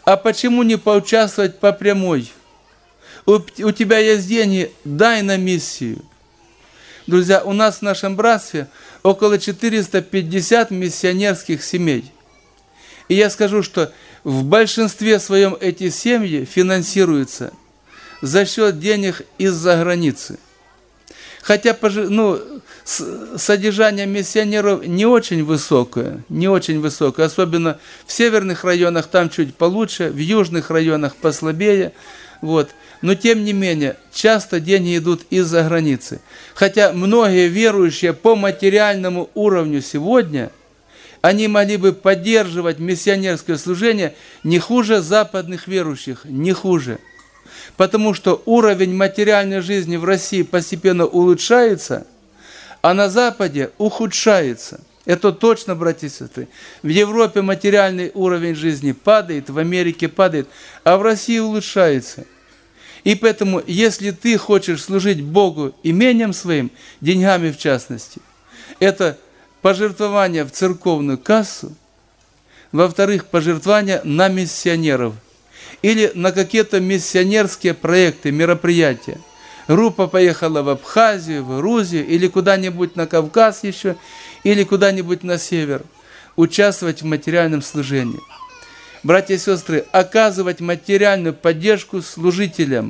А почему не поучаствовать по прямой? У, у тебя есть деньги, дай на миссию. Друзья, у нас в нашем братстве около четыреста пятьдесят миссионерских семей. И я скажу, что в большинстве своем эти семьи финансируются за счет денег из-за границы. Хотя ну, содержание миссионеров не очень высокое, не очень высокое, особенно в северных районах там чуть получше, в южных районах послабее. Вот. Но тем не менее, часто деньги идут из-за границы. Хотя многие верующие по материальному уровню сегодня, они могли бы поддерживать миссионерское служение не хуже западных верующих, не хуже. Потому что уровень материальной жизни в России постепенно улучшается, а на Западе ухудшается. Это точно, братья и сестры. В Европе материальный уровень жизни падает, в Америке падает, а в России улучшается. И поэтому, если ты хочешь служить Богу имением своим, деньгами в частности, это пожертвование в церковную кассу, во-вторых, пожертвование на миссионеров или на какие-то миссионерские проекты, мероприятия. Группа поехала в Абхазию, в Грузию или куда-нибудь на Кавказ еще, или куда-нибудь на север, участвовать в материальном служении. Братья и сестры, оказывать материальную поддержку служителям.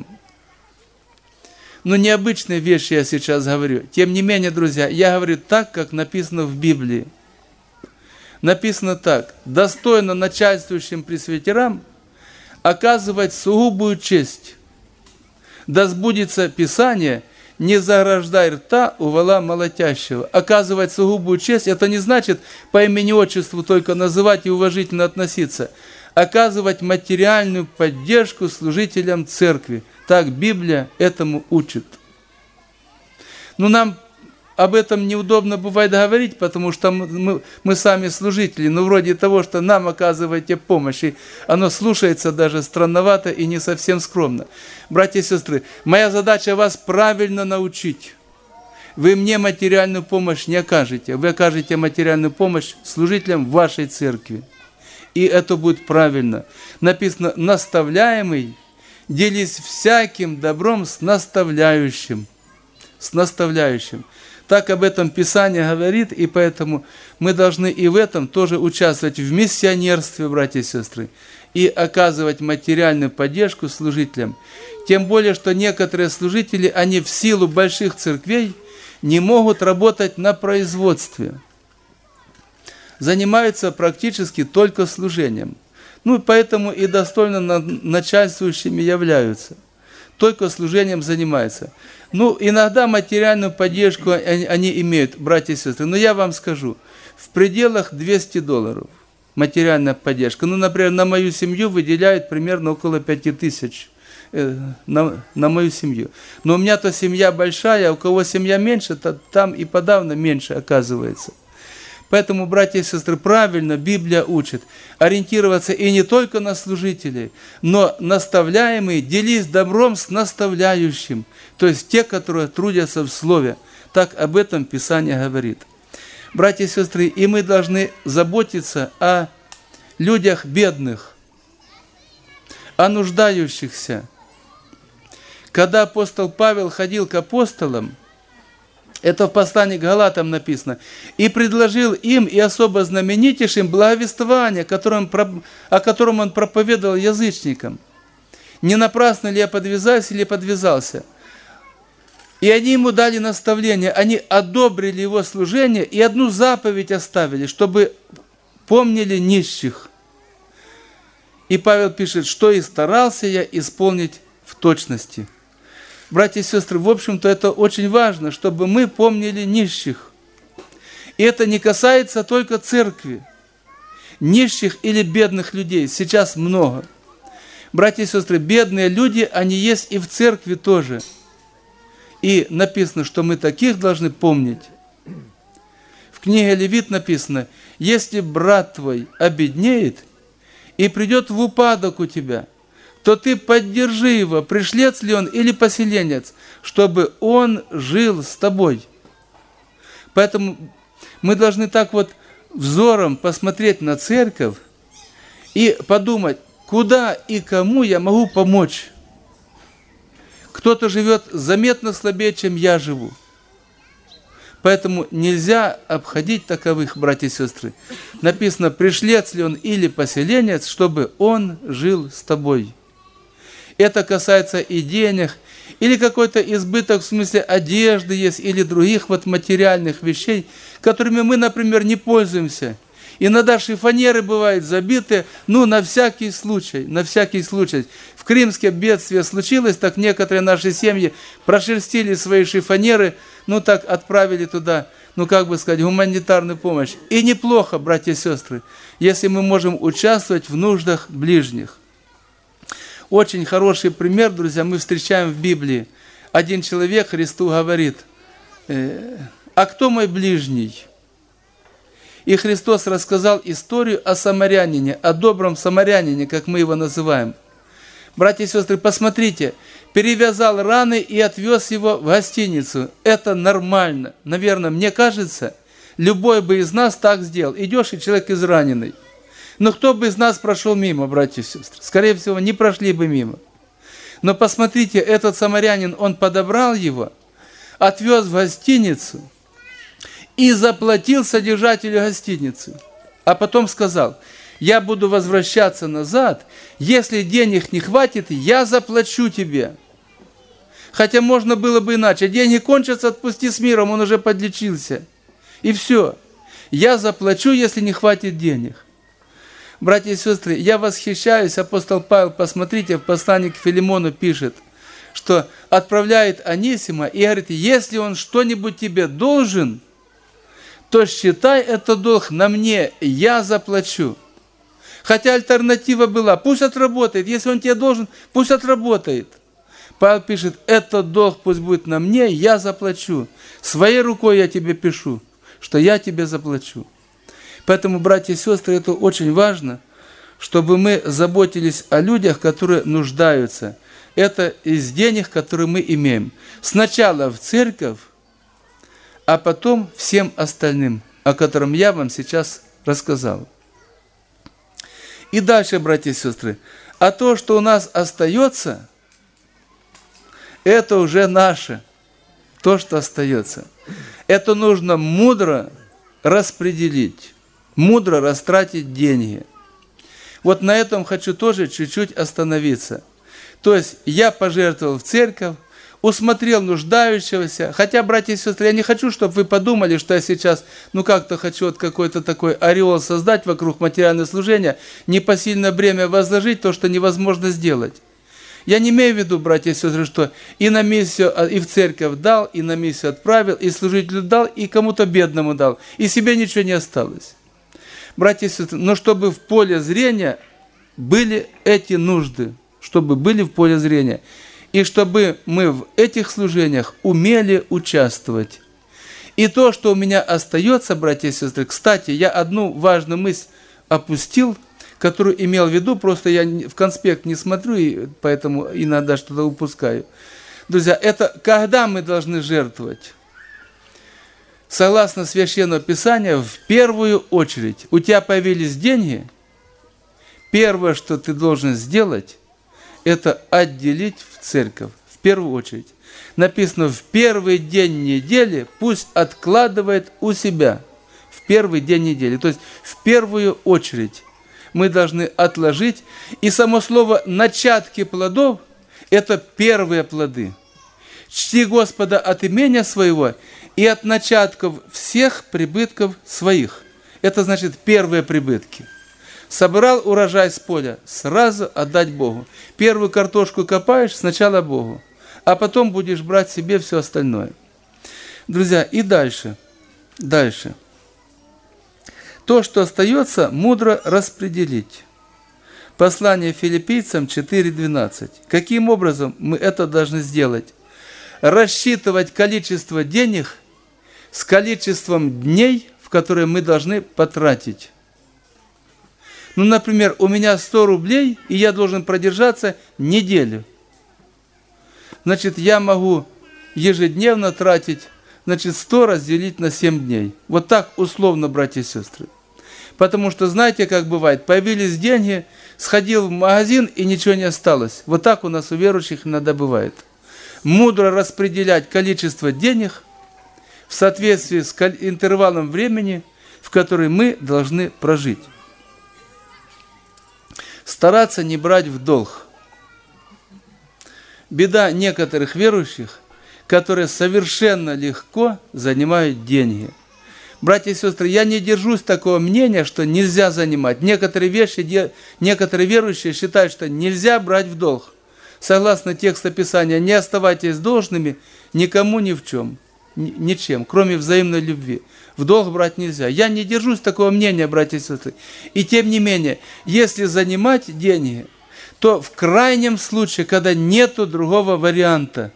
Ну, необычные вещи я сейчас говорю. Тем не менее, друзья, я говорю так, как написано в Библии. Написано так: достойно начальствующим пресвитерам оказывать сугубую честь. Да сбудется Писание: не заграждай рта у вола молотящего. Оказывать сугубую честь — это не значит по имени-отчеству только называть и уважительно относиться. Оказывать материальную поддержку служителям церкви. Так Библия этому учит. Но нам об этом неудобно бывает говорить, потому что мы, мы сами служители, но вроде того, что нам оказываете помощь, и оно слушается даже странновато и не совсем скромно. Братья и сестры, моя задача вас правильно научить. Вы мне материальную помощь не окажете, вы окажете материальную помощь служителям вашей церкви. И это будет правильно. Написано: наставляемый, делись всяким добром с наставляющим. С наставляющим. Так об этом Писание говорит, и поэтому мы должны и в этом тоже участвовать в миссионерстве, братья и сестры, и оказывать материальную поддержку служителям. Тем более, что некоторые служители, они в силу больших церквей не могут работать на производстве. Занимаются практически только служением. Ну, поэтому и достойно начальствующими являются. Только служением занимаются. Ну, иногда материальную поддержку они, они имеют, братья и сестры. Но я вам скажу, в пределах двухсот долларов материальная поддержка. Ну, например, на мою семью выделяют примерно около пяти тысяч. Э, на, на мою семью. Но у меня-то семья большая, а у кого семья меньше, то там и подавно меньше оказывается. Поэтому, братья и сестры, правильно Библия учит ориентироваться и не только на служителей, но наставляемые делись добром с наставляющим, то есть те, которые трудятся в Слове. Так об этом Писание говорит. Братья и сестры, и мы должны заботиться о людях бедных, о нуждающихся. Когда апостол Павел ходил к апостолам, это в послании к Галатам написано, и предложил им и особо знаменитейшим благовествование, которым, о котором он проповедовал язычникам. Не напрасно ли я подвязался или подвязался? И они ему дали наставление, они одобрили его служение и одну заповедь оставили, чтобы помнили нищих. И Павел пишет, что и старался я исполнить в точности. Братья и сестры, в общем-то, это очень важно, чтобы мы помнили нищих. И это не касается только церкви. Нищих или бедных людей сейчас много. Братья и сестры, бедные люди, они есть и в церкви тоже. И написано, что мы таких должны помнить. В книге Левит написано: если брат твой обеднеет и придет в упадок у тебя, то ты поддержи его, пришлец ли он или поселенец, чтобы он жил с тобой. Поэтому мы должны так вот взором посмотреть на церковь и подумать, куда и кому я могу помочь. Кто-то живет заметно слабее, чем я живу. Поэтому нельзя обходить таковых, братья и сестры. Написано, пришлец ли он или поселенец, чтобы он жил с тобой. Это касается и денег, или какой-то избыток, в смысле одежды есть, или других вот материальных вещей, которыми мы, например, не пользуемся. Иногда шифонеры бывают забиты, ну, на всякий случай, на всякий случай. В Крымске бедствие случилось, так некоторые наши семьи прошерстили свои шифонеры, ну, так отправили туда, ну, как бы сказать, гуманитарную помощь. И неплохо, братья и сестры, если мы можем участвовать в нуждах ближних. Очень хороший пример, друзья, мы встречаем в Библии. Один человек Христу говорит, а кто мой ближний? И Христос рассказал историю о самарянине, о добром самарянине, как мы его называем. Братья и сестры, посмотрите, перевязал раны и отвез его в гостиницу. Это нормально. Наверное, мне кажется, любой бы из нас так сделал. Идешь, и человек израненный. Но кто бы из нас прошел мимо, братья и сестры? Скорее всего, не прошли бы мимо. Но посмотрите, этот самарянин, он подобрал его, отвез в гостиницу и заплатил содержателю гостиницы. А потом сказал, я буду возвращаться назад, если денег не хватит, я заплачу тебе. Хотя можно было бы иначе. Деньги кончатся, отпусти с миром, он уже подлечился. И все. Я заплачу, если не хватит денег. Братья и сестры, я восхищаюсь, апостол Павел, посмотрите, в послании к Филимону пишет, что отправляет Анисима и говорит, если он что-нибудь тебе должен, то считай это долг на мне, я заплачу. Хотя альтернатива была, пусть отработает, если он тебе должен, пусть отработает. Павел пишет, этот долг пусть будет на мне, я заплачу. Своей рукой я тебе пишу, что я тебе заплачу. Поэтому, братья и сестры, это очень важно, чтобы мы заботились о людях, которые нуждаются. Это из денег, которые мы имеем. Сначала в церковь, а потом всем остальным, о котором я вам сейчас рассказал. И дальше, братья и сестры, а то, что у нас остается, это уже наше, то, что остается. Это нужно мудро распределить, мудро растратить деньги. Вот на этом хочу тоже чуть-чуть остановиться. То есть я пожертвовал в церковь, усмотрел нуждающегося. Хотя, братья и сестры, я не хочу, чтобы вы подумали, что я сейчас, ну как-то хочу вот какой-то такой ореол создать вокруг материального служения, непосильное бремя возложить, то, что невозможно сделать. Я не имею в виду, братья и сестры, что и на миссию, и в церковь дал, и на миссию отправил, и служителю дал, и кому-то бедному дал, и себе ничего не осталось. Братья и сестры, но чтобы в поле зрения были эти нужды, чтобы были в поле зрения, и чтобы мы в этих служениях умели участвовать. И то, что у меня остается, братья и сестры, кстати, я одну важную мысль опустил, которую имел в виду, просто я в конспект не смотрю, и поэтому иногда что-то упускаю. Друзья, это когда мы должны жертвовать? Согласно Священному Писанию, в первую очередь, у тебя появились деньги, первое, что ты должен сделать, это отделить в церковь, в первую очередь. Написано, в первый день недели пусть откладывает у себя, в первый день недели, то есть в первую очередь мы должны отложить. И само слово «начатки плодов» – это первые плоды. Чти Господа от имения своего и от начатков всех прибытков своих. Это значит первые прибытки. Собрал урожай с поля, сразу отдать Богу. Первую картошку копаешь, сначала Богу, а потом будешь брать себе все остальное. Друзья, и дальше, дальше. То, что остается, мудро распределить. Послание Филиппийцам четыре двенадцать. Каким образом мы это должны сделать? Рассчитывать количество денег с количеством дней, в которые мы должны потратить. Ну, например, у меня сто рублей, и я должен продержаться неделю. Значит, я могу ежедневно тратить, значит, сто разделить на семь дней. Вот так условно, братья и сестры. Потому что, знаете, как бывает, появились деньги, сходил в магазин и ничего не осталось. Вот так у нас у верующих иногда бывает. Мудро распределять количество денег в соответствии с интервалом времени, в который мы должны прожить. Стараться не брать в долг. Беда некоторых верующих, которые совершенно легко занимают деньги. Братья и сестры, я не держусь такого мнения, что нельзя занимать. Некоторые вещи, некоторые верующие считают, что нельзя брать в долг. Согласно тексту Писания, не оставайтесь должными никому ни в чем, ничем, кроме взаимной любви. В долг брать нельзя. Я не держусь такого мнения, братья и сестры. И тем не менее, если занимать деньги, то в крайнем случае, когда нету другого варианта,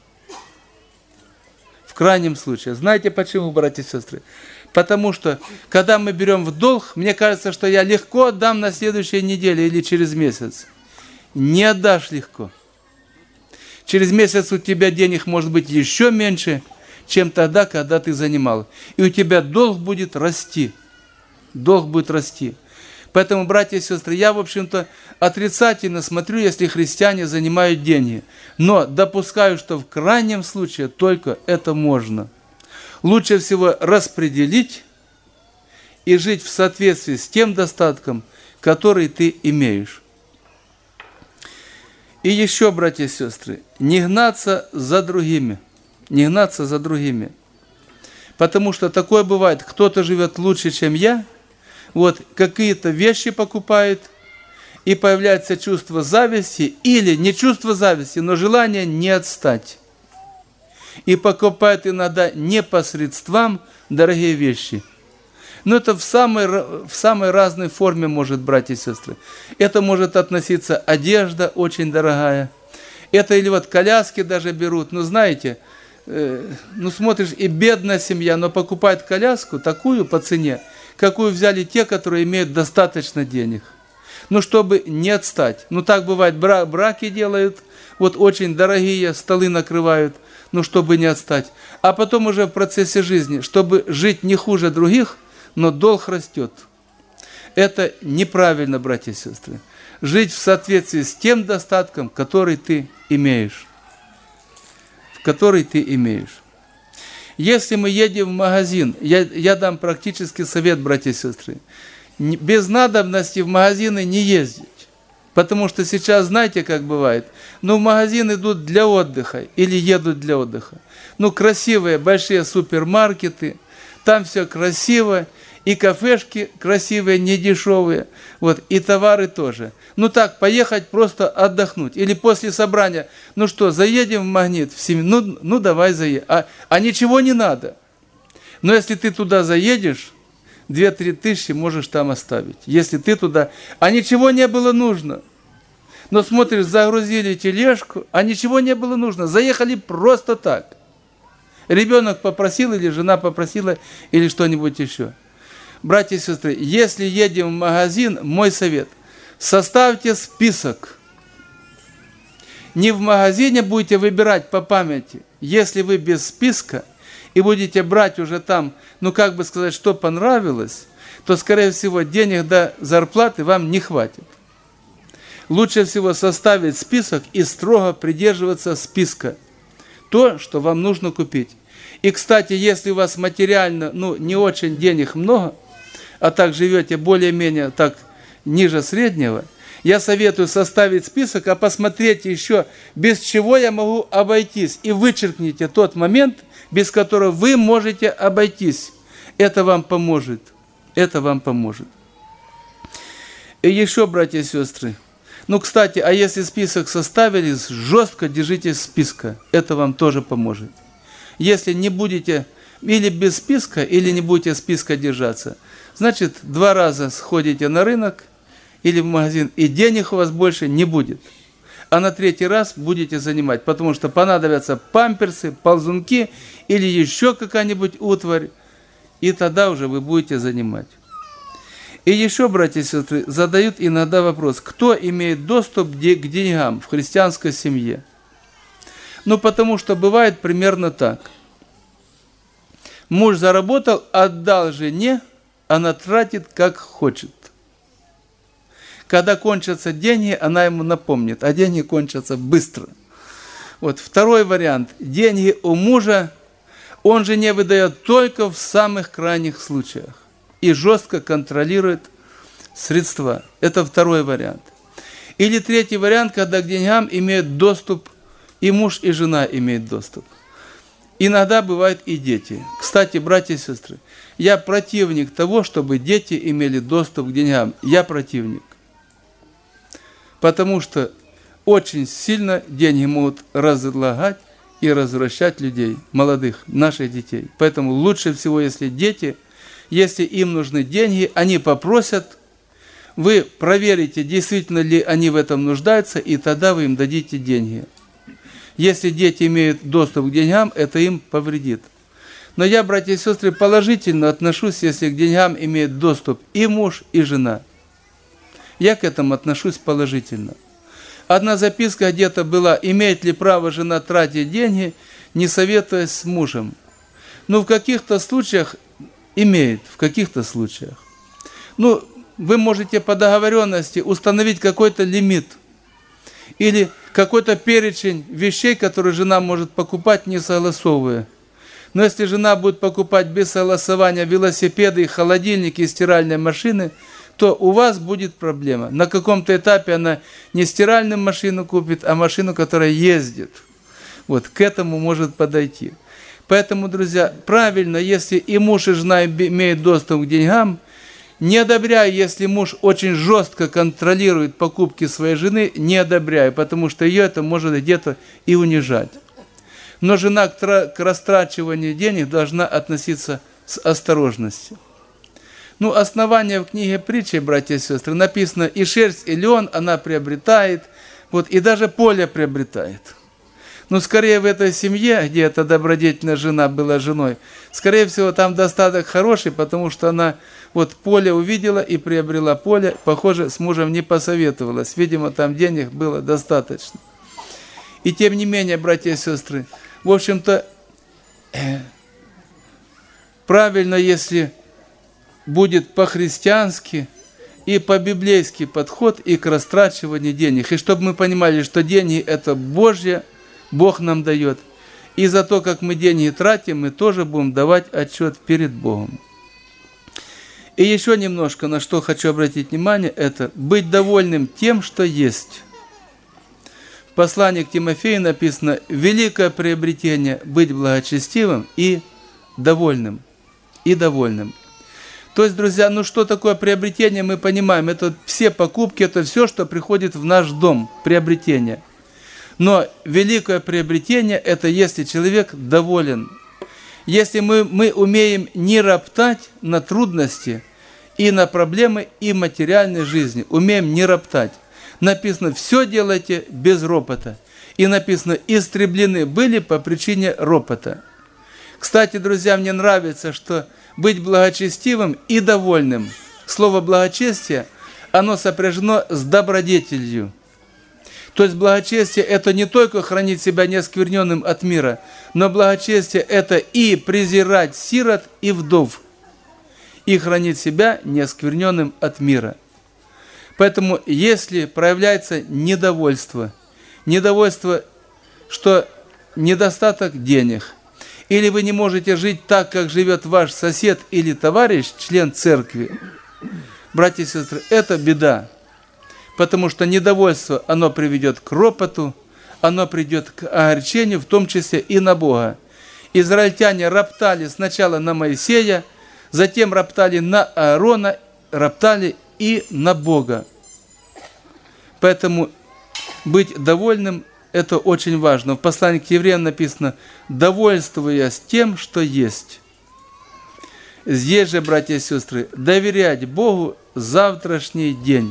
в крайнем случае. Знаете почему, братья и сестры? Потому что, когда мы берем в долг, мне кажется, что я легко отдам на следующей неделе или через месяц. Не отдашь легко. Через месяц у тебя денег может быть еще меньше, чем тогда, когда ты занимал. И у тебя долг будет расти. Долг будет расти. Поэтому, братья и сестры, я, в общем-то, отрицательно смотрю, если христиане занимают деньги. Но допускаю, что в крайнем случае только это можно. Лучше всего распределить и жить в соответствии с тем достатком, который ты имеешь. И еще, братья и сестры, не гнаться за другими. Не гнаться за другими. Потому что такое бывает, кто-то живет лучше, чем я, вот какие-то вещи покупает, и появляется чувство зависти, или не чувство зависти, но желание не отстать. И покупает иногда не по средствам дорогие вещи. Но это в самой, в самой разной форме может, братья и сестры. Это может относиться одежда очень дорогая. Это или вот коляски даже берут. Ну, знаете, э, ну смотришь, и бедная семья, но покупает коляску такую по цене, какую взяли те, которые имеют достаточно денег. Ну, чтобы не отстать. Ну, так бывает, браки делают, вот очень дорогие столы накрывают, ну, чтобы не отстать. А потом уже в процессе жизни, чтобы жить не хуже других, но долг растет. Это неправильно, братья и сестры. Жить в соответствии с тем достатком, который ты имеешь. Который ты имеешь. Если мы едем в магазин, я, я дам практический совет, братья и сестры. Без надобности в магазины не ездить. Потому что сейчас, знаете, как бывает, ну, в магазин идут для отдыха или едут для отдыха. Ну, красивые, большие супермаркеты, там все красиво, и кафешки красивые, недешевые, вот, и товары тоже. Ну так, поехать просто отдохнуть. Или после собрания, ну что, заедем в Магнит, в семь... ну, ну давай заедем. А, а ничего не надо. Но если ты туда заедешь, две-три тысячи можешь там оставить. Если ты туда... А ничего не было нужно. Но смотришь, загрузили тележку, а ничего не было нужно. Заехали просто так. Ребенок попросил, или жена попросила, или что-нибудь еще. Братья и сестры, если едем в магазин, мой совет, составьте список. Не в магазине будете выбирать по памяти. Если вы без списка и будете брать уже там, ну как бы сказать, что понравилось, то, скорее всего, денег до зарплаты вам не хватит. Лучше всего составить список и строго придерживаться списка. То, что вам нужно купить. И, кстати, если у вас материально, ну, не очень денег много, а так живете более-менее так ниже среднего, я советую составить список, а посмотреть еще, без чего я могу обойтись. И вычеркните тот момент, без которого вы можете обойтись. Это вам поможет. Это вам поможет. И еще, братья и сестры, ну, кстати, а если список составили, жестко держитесь списка. Это вам тоже поможет. Если не будете или без списка, или не будете списка держаться, значит, два раза сходите на рынок или в магазин, и денег у вас больше не будет. А на третий раз будете занимать, потому что понадобятся памперсы, ползунки или еще какая-нибудь утварь, и тогда уже вы будете занимать. И еще, братья и сестры, задают иногда вопрос, кто имеет доступ к деньгам в христианской семье? Ну, потому что бывает примерно так. Муж заработал, отдал жене, она тратит как хочет. Когда кончатся деньги, она ему напомнит, а деньги кончатся быстро. Вот второй вариант. Деньги у мужа он же не выдает только в самых крайних случаях и жестко контролирует средства. Это второй вариант. Или третий вариант, когда к деньгам имеют доступ и муж, и жена имеют доступ. Иногда бывают и дети. Кстати, братья и сестры, я противник того, чтобы дети имели доступ к деньгам. Я противник. Потому что очень сильно деньги могут разлагать и развращать людей, молодых, наших детей. Поэтому лучше всего, если дети, если им нужны деньги, они попросят, вы проверите, действительно ли они в этом нуждаются, и тогда вы им дадите деньги. Если дети имеют доступ к деньгам, это им повредит. Но я, братья и сестры, положительно отношусь, если к деньгам имеет доступ и муж, и жена. Я к этому отношусь положительно. Одна записка где-то была: имеет ли право жена тратить деньги, не советуясь с мужем. Ну, в каких-то случаях имеет, в каких-то случаях. Ну, вы можете по договоренности установить какой-то лимит или какой-то перечень вещей, которые жена может покупать, не согласовывая. Но если жена будет покупать без согласования велосипеды, холодильники и стиральные машины, то у вас будет проблема. На каком-то этапе она не стиральную машину купит, а машину, которая ездит. Вот, к этому может подойти. Поэтому, друзья, правильно, если и муж, и жена имеют доступ к деньгам, не одобряю, если муж очень жестко контролирует покупки своей жены, не одобряю, потому что ее это может где-то и унижать. Но жена к растрачиванию денег должна относиться с осторожностью. Ну, основание в книге притчи, братья и сестры, написано: и шерсть, и лен она приобретает, вот, и даже поле приобретает. Но скорее в этой семье, где эта добродетельная жена была женой, скорее всего, там достаток хороший, потому что она вот поле увидела и приобрела поле, похоже, с мужем не посоветовалась, видимо, там денег было достаточно. И тем не менее, братья и сестры, в общем-то, правильно, если будет по-христиански и по-библейски подход и к растрачиванию денег. И чтобы мы понимали, что деньги – это Божье, Бог нам дает. И за то, как мы деньги тратим, мы тоже будем давать отчет перед Богом. И еще немножко, на что хочу обратить внимание, это быть довольным тем, что есть. В послании к Тимофею написано: великое приобретение – быть благочестивым и довольным. И довольным. То есть, друзья, ну что такое приобретение, мы понимаем. Это все покупки, это все, что приходит в наш дом, приобретение. Но великое приобретение – это если человек доволен. Если мы, мы умеем не роптать на трудности и на проблемы и материальной жизни, умеем не роптать. Написано: все делайте без ропота. И написано: истреблены были по причине ропота. Кстати, друзья, мне нравится, что быть благочестивым и довольным. Слово благочестие, оно сопряжено с добродетелью. То есть благочестие – это не только хранить себя неоскверненным от мира, но благочестие – это и презирать сирот и вдов, и хранить себя неоскверненным от мира. Поэтому, если проявляется недовольство, недовольство, что недостаток денег, или вы не можете жить так, как живет ваш сосед или товарищ, член церкви, братья и сестры, это беда. Потому что недовольство, оно приведет к ропоту, оно придет к огорчению, в том числе и на Бога. Израильтяне роптали сначала на Моисея, затем роптали на Аарона, роптали и на Бога. Поэтому быть довольным – это очень важно. В послании к евреям написано: «довольствуясь тем, что есть». Здесь же, братья и сестры, доверять Богу завтрашний день.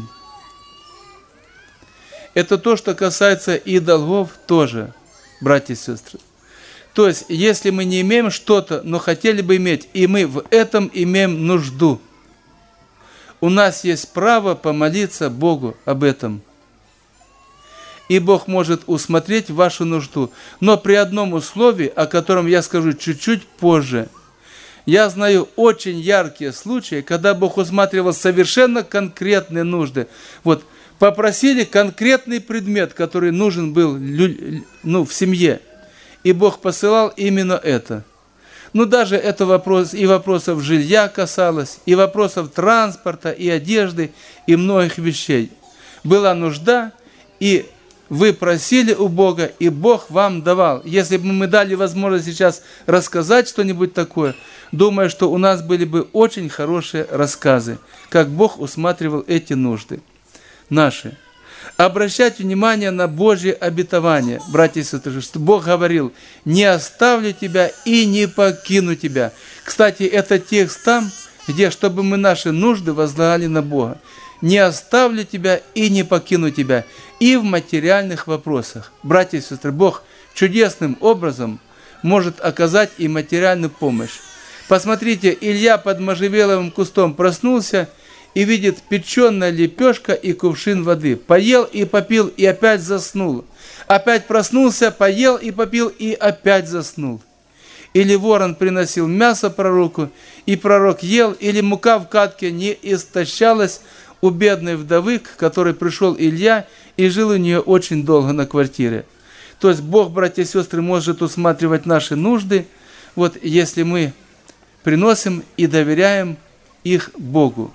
Это то, что касается и долгов тоже, братья и сестры. То есть, если мы не имеем что-то, но хотели бы иметь, и мы в этом имеем нужду, у нас есть право помолиться Богу об этом. И Бог может усмотреть вашу нужду. Но при одном условии, о котором я скажу чуть-чуть позже. Я знаю очень яркие случаи, когда Бог усматривал совершенно конкретные нужды. Вот, попросили конкретный предмет, который нужен был ну, в семье, и Бог посылал именно это. Ну, даже это вопрос, и вопросов жилья касалось, и вопросов транспорта, и одежды, и многих вещей. Была нужда, и вы просили у Бога, и Бог вам давал. Если бы мы дали возможность сейчас рассказать что-нибудь такое, думаю, что у нас были бы очень хорошие рассказы, как Бог усматривал эти нужды наши. Обращать внимание на Божье обетование, братья и сестры, что Бог говорил: «Не оставлю тебя и не покину тебя». Кстати, это текст там, где, чтобы мы наши нужды возлагали на Бога. «Не оставлю тебя и не покину тебя». И в материальных вопросах. Братья и сестры, Бог чудесным образом может оказать и материальную помощь. Посмотрите, Илья под можжевеловым кустом проснулся и видит печеная лепешка и кувшин воды. Поел и попил, и опять заснул. Опять проснулся, поел и попил, и опять заснул. Или ворон приносил мясо пророку, и пророк ел, или мука в катке не истощалась у бедной вдовы, к которой пришел Илья, и жил у нее очень долго на квартире. То есть Бог, братья и сестры, может усматривать наши нужды, вот если мы приносим и доверяем их Богу.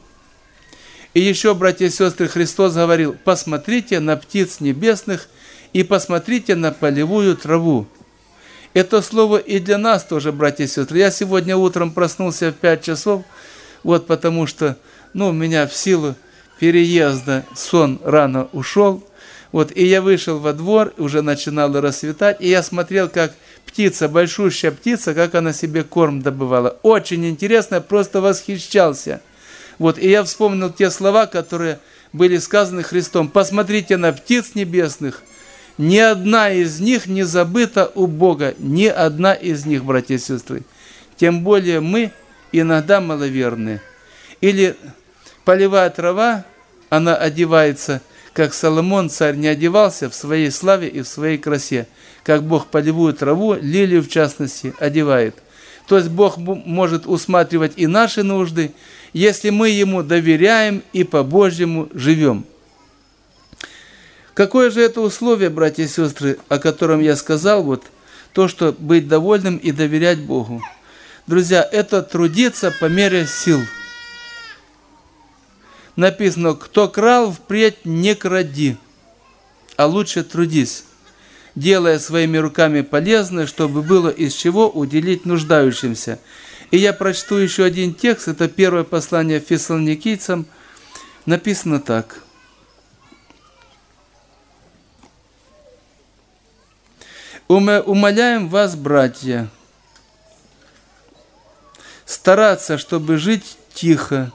И еще, братья и сестры, Христос говорил: посмотрите на птиц небесных и посмотрите на полевую траву. Это слово и для нас тоже, братья и сестры. Я сегодня утром проснулся в пять часов, вот потому что, ну, у меня в силу переезда сон рано ушел. Вот, и я вышел во двор, уже начинало рассветать, и я смотрел, как птица, большущая птица, как она себе корм добывала. Очень интересно, я просто восхищался. Вот, и я вспомнил те слова, которые были сказаны Христом: посмотрите на птиц небесных, ни одна из них не забыта у Бога, ни одна из них, братья и сестры. Тем более мы иногда маловерны. Или полевая трава, она одевается, как Соломон, царь, не одевался в своей славе и в своей красе, как Бог полевую траву, лилию в частности, одевает. То есть Бог может усматривать и наши нужды, если мы Ему доверяем и по-божьему живем. Какое же это условие, братья и сестры, о котором я сказал, вот то, что быть довольным и доверять Богу? Друзья, это трудиться по мере сил. Написано: кто крал, впредь не кради, а лучше трудись, делая своими руками полезное, чтобы было из чего уделить нуждающимся. И я прочту еще один текст, это первое послание Фессалоникийцам, написано так. «Умоляем вас, братья, стараться, чтобы жить тихо,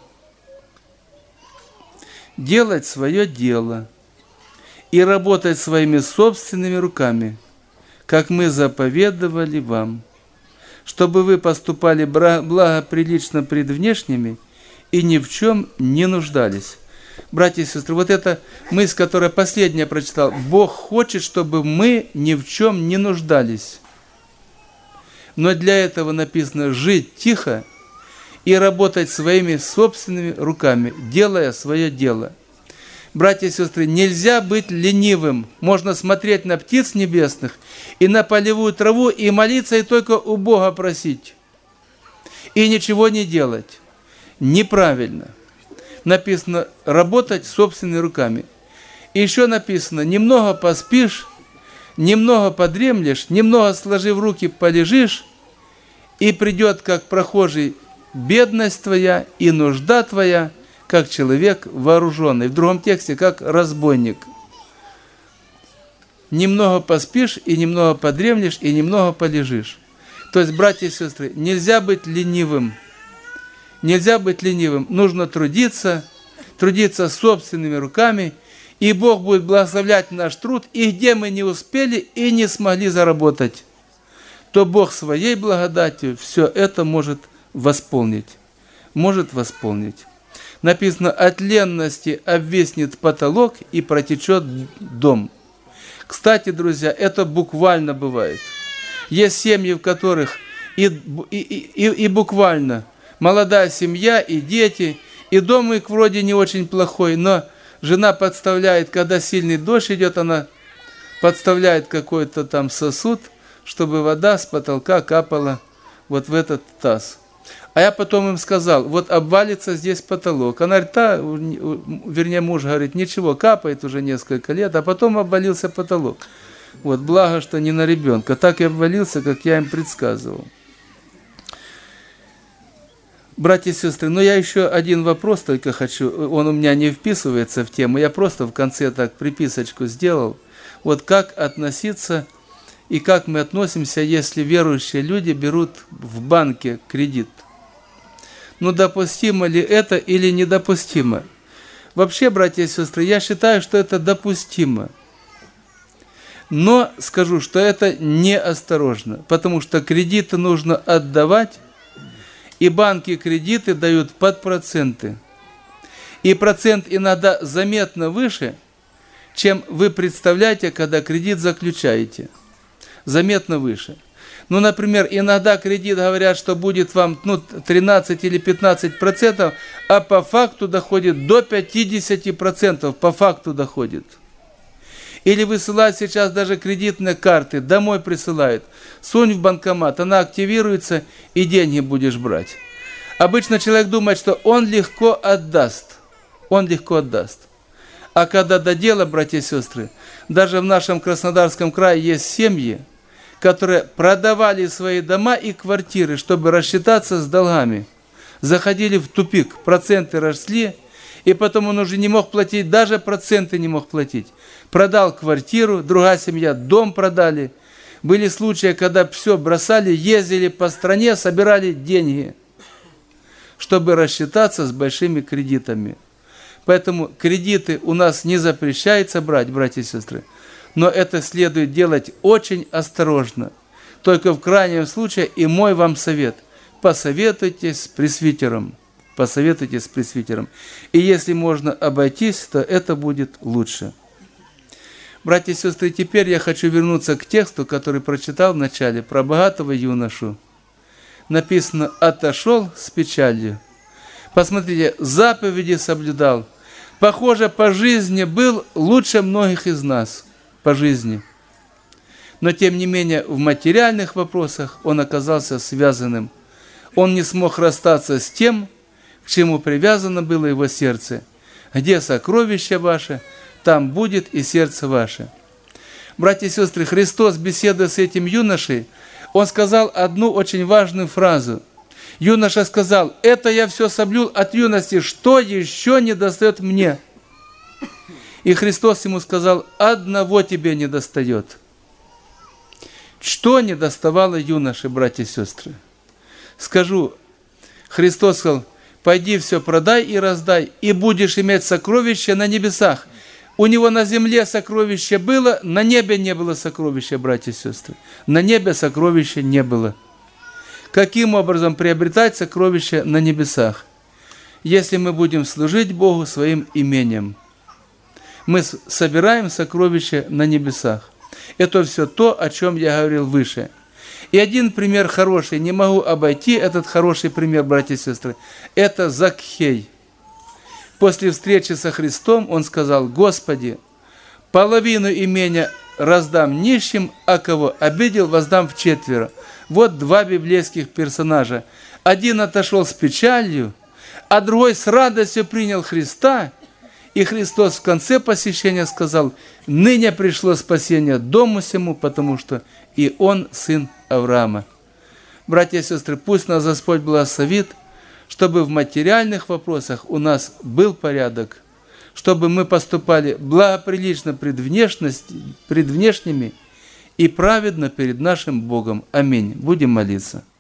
делать свое дело и работать своими собственными руками, как мы заповедовали вам, чтобы вы поступали благоприлично пред внешними и ни в чем не нуждались». Братья и сестры, вот эта мысль, которую последняя прочитал: Бог хочет, чтобы мы ни в чем не нуждались. Но для этого написано жить тихо и работать своими собственными руками, делая свое дело. Братья и сестры, нельзя быть ленивым. Можно смотреть на птиц небесных и на полевую траву и молиться, и только у Бога просить. И ничего не делать. Неправильно. Написано работать собственными руками. И еще написано: немного поспишь, немного подремлешь, немного сложив руки полежишь, и придет, как прохожий, бедность твоя и нужда твоя, как человек вооруженный. В другом тексте, как разбойник. Немного поспишь, и немного подремлешь, и немного полежишь. То есть, братья и сестры, нельзя быть ленивым. Нельзя быть ленивым. Нужно трудиться, трудиться собственными руками, и Бог будет благословлять наш труд, и где мы не успели и не смогли заработать, то Бог своей благодатью все это может восполнить. Может восполнить. Написано: от ленности обвиснет потолок и протечет дом. Кстати, друзья, это буквально бывает. Есть семьи, в которых И, и, и, и буквально молодая семья, и дети, и домик вроде не очень плохой, но жена подставляет, когда сильный дождь идет, она подставляет какой-то там сосуд, чтобы вода с потолка капала вот в этот таз. А я потом им сказал, вот обвалится здесь потолок. Она говорит, да, вернее муж говорит, ничего, капает уже несколько лет, а потом обвалился потолок. Вот, благо, что не на ребенка. Так и обвалился, как я им предсказывал. Братья и сестры, но я еще один вопрос только хочу, он у меня не вписывается в тему, я просто в конце так приписочку сделал. Вот как относиться и как мы относимся, если верующие люди берут в банке кредит. Ну, допустимо ли это или недопустимо? Вообще, братья и сестры, я считаю, что это допустимо. Но скажу, что это неосторожно, потому что кредиты нужно отдавать, и банки кредиты дают под проценты. И процент иногда заметно выше, чем вы представляете, когда кредит заключаете. Заметно выше. Ну, например, иногда кредит говорят, что будет вам ну, тринадцать или пятнадцать процентов, а по факту доходит до пятидесяти процентов, по факту доходит. Или высылают сейчас даже кредитные карты, домой присылают. Сунь в банкомат, она активируется, и деньги будешь брать. Обычно человек думает, что он легко отдаст. Он легко отдаст. А когда до дела, братья и сестры, даже в нашем Краснодарском крае есть семьи, которые продавали свои дома и квартиры, чтобы рассчитаться с долгами. Заходили в тупик, проценты росли, и потом он уже не мог платить, даже проценты не мог платить. Продал квартиру, другая семья дом продали. Были случаи, когда все бросали, ездили по стране, собирали деньги, чтобы рассчитаться с большими кредитами. Поэтому кредиты у нас не запрещается брать, братья и сестры, но это следует делать очень осторожно. Только в крайнем случае, и мой вам совет, посоветуйтесь с пресвитером. Посоветуйтесь с пресвитером. И если можно обойтись, то это будет лучше. Братья и сестры, теперь я хочу вернуться к тексту, который прочитал в начале, про богатого юношу. Написано, отошел с печалью. Посмотрите, заповеди соблюдал. Похоже, по жизни был лучше многих из нас. По жизни. Но, тем не менее, в материальных вопросах он оказался связанным. Он не смог расстаться с тем, к чему привязано было его сердце. Где сокровище ваше, там будет и сердце ваше. Братья и сестры, Христос, беседуя с этим юношей, он сказал одну очень важную фразу. Юноша сказал, это я все соблюл от юности, что еще не достает мне? И Христос ему сказал, одного тебе не достает. Что не доставало юноше, братья и сестры? Скажу, Христос сказал, пойди все продай и раздай, и будешь иметь сокровища на небесах. У него на земле сокровище было, на небе не было сокровища, братья и сестры. На небе сокровища не было. Каким образом приобретать сокровища на небесах? Если мы будем служить Богу своим имением. Мы собираем сокровища на небесах. Это все то, о чем я говорил выше. И один пример хороший, не могу обойти этот хороший пример, братья и сестры, это Закхей. После встречи со Христом он сказал, Господи, половину имения раздам нищим, а кого обидел, воздам вчетверо. Вот два библейских персонажа. Один отошел с печалью, а другой с радостью принял Христа. И Христос в конце посещения сказал, ныне пришло спасение дому сему, потому что и он сын Авраама. Братья и сестры, пусть нас Господь благословит, чтобы в материальных вопросах у нас был порядок, чтобы мы поступали благоприлично пред, пред внешними и праведно перед нашим Богом. Аминь. Будем молиться.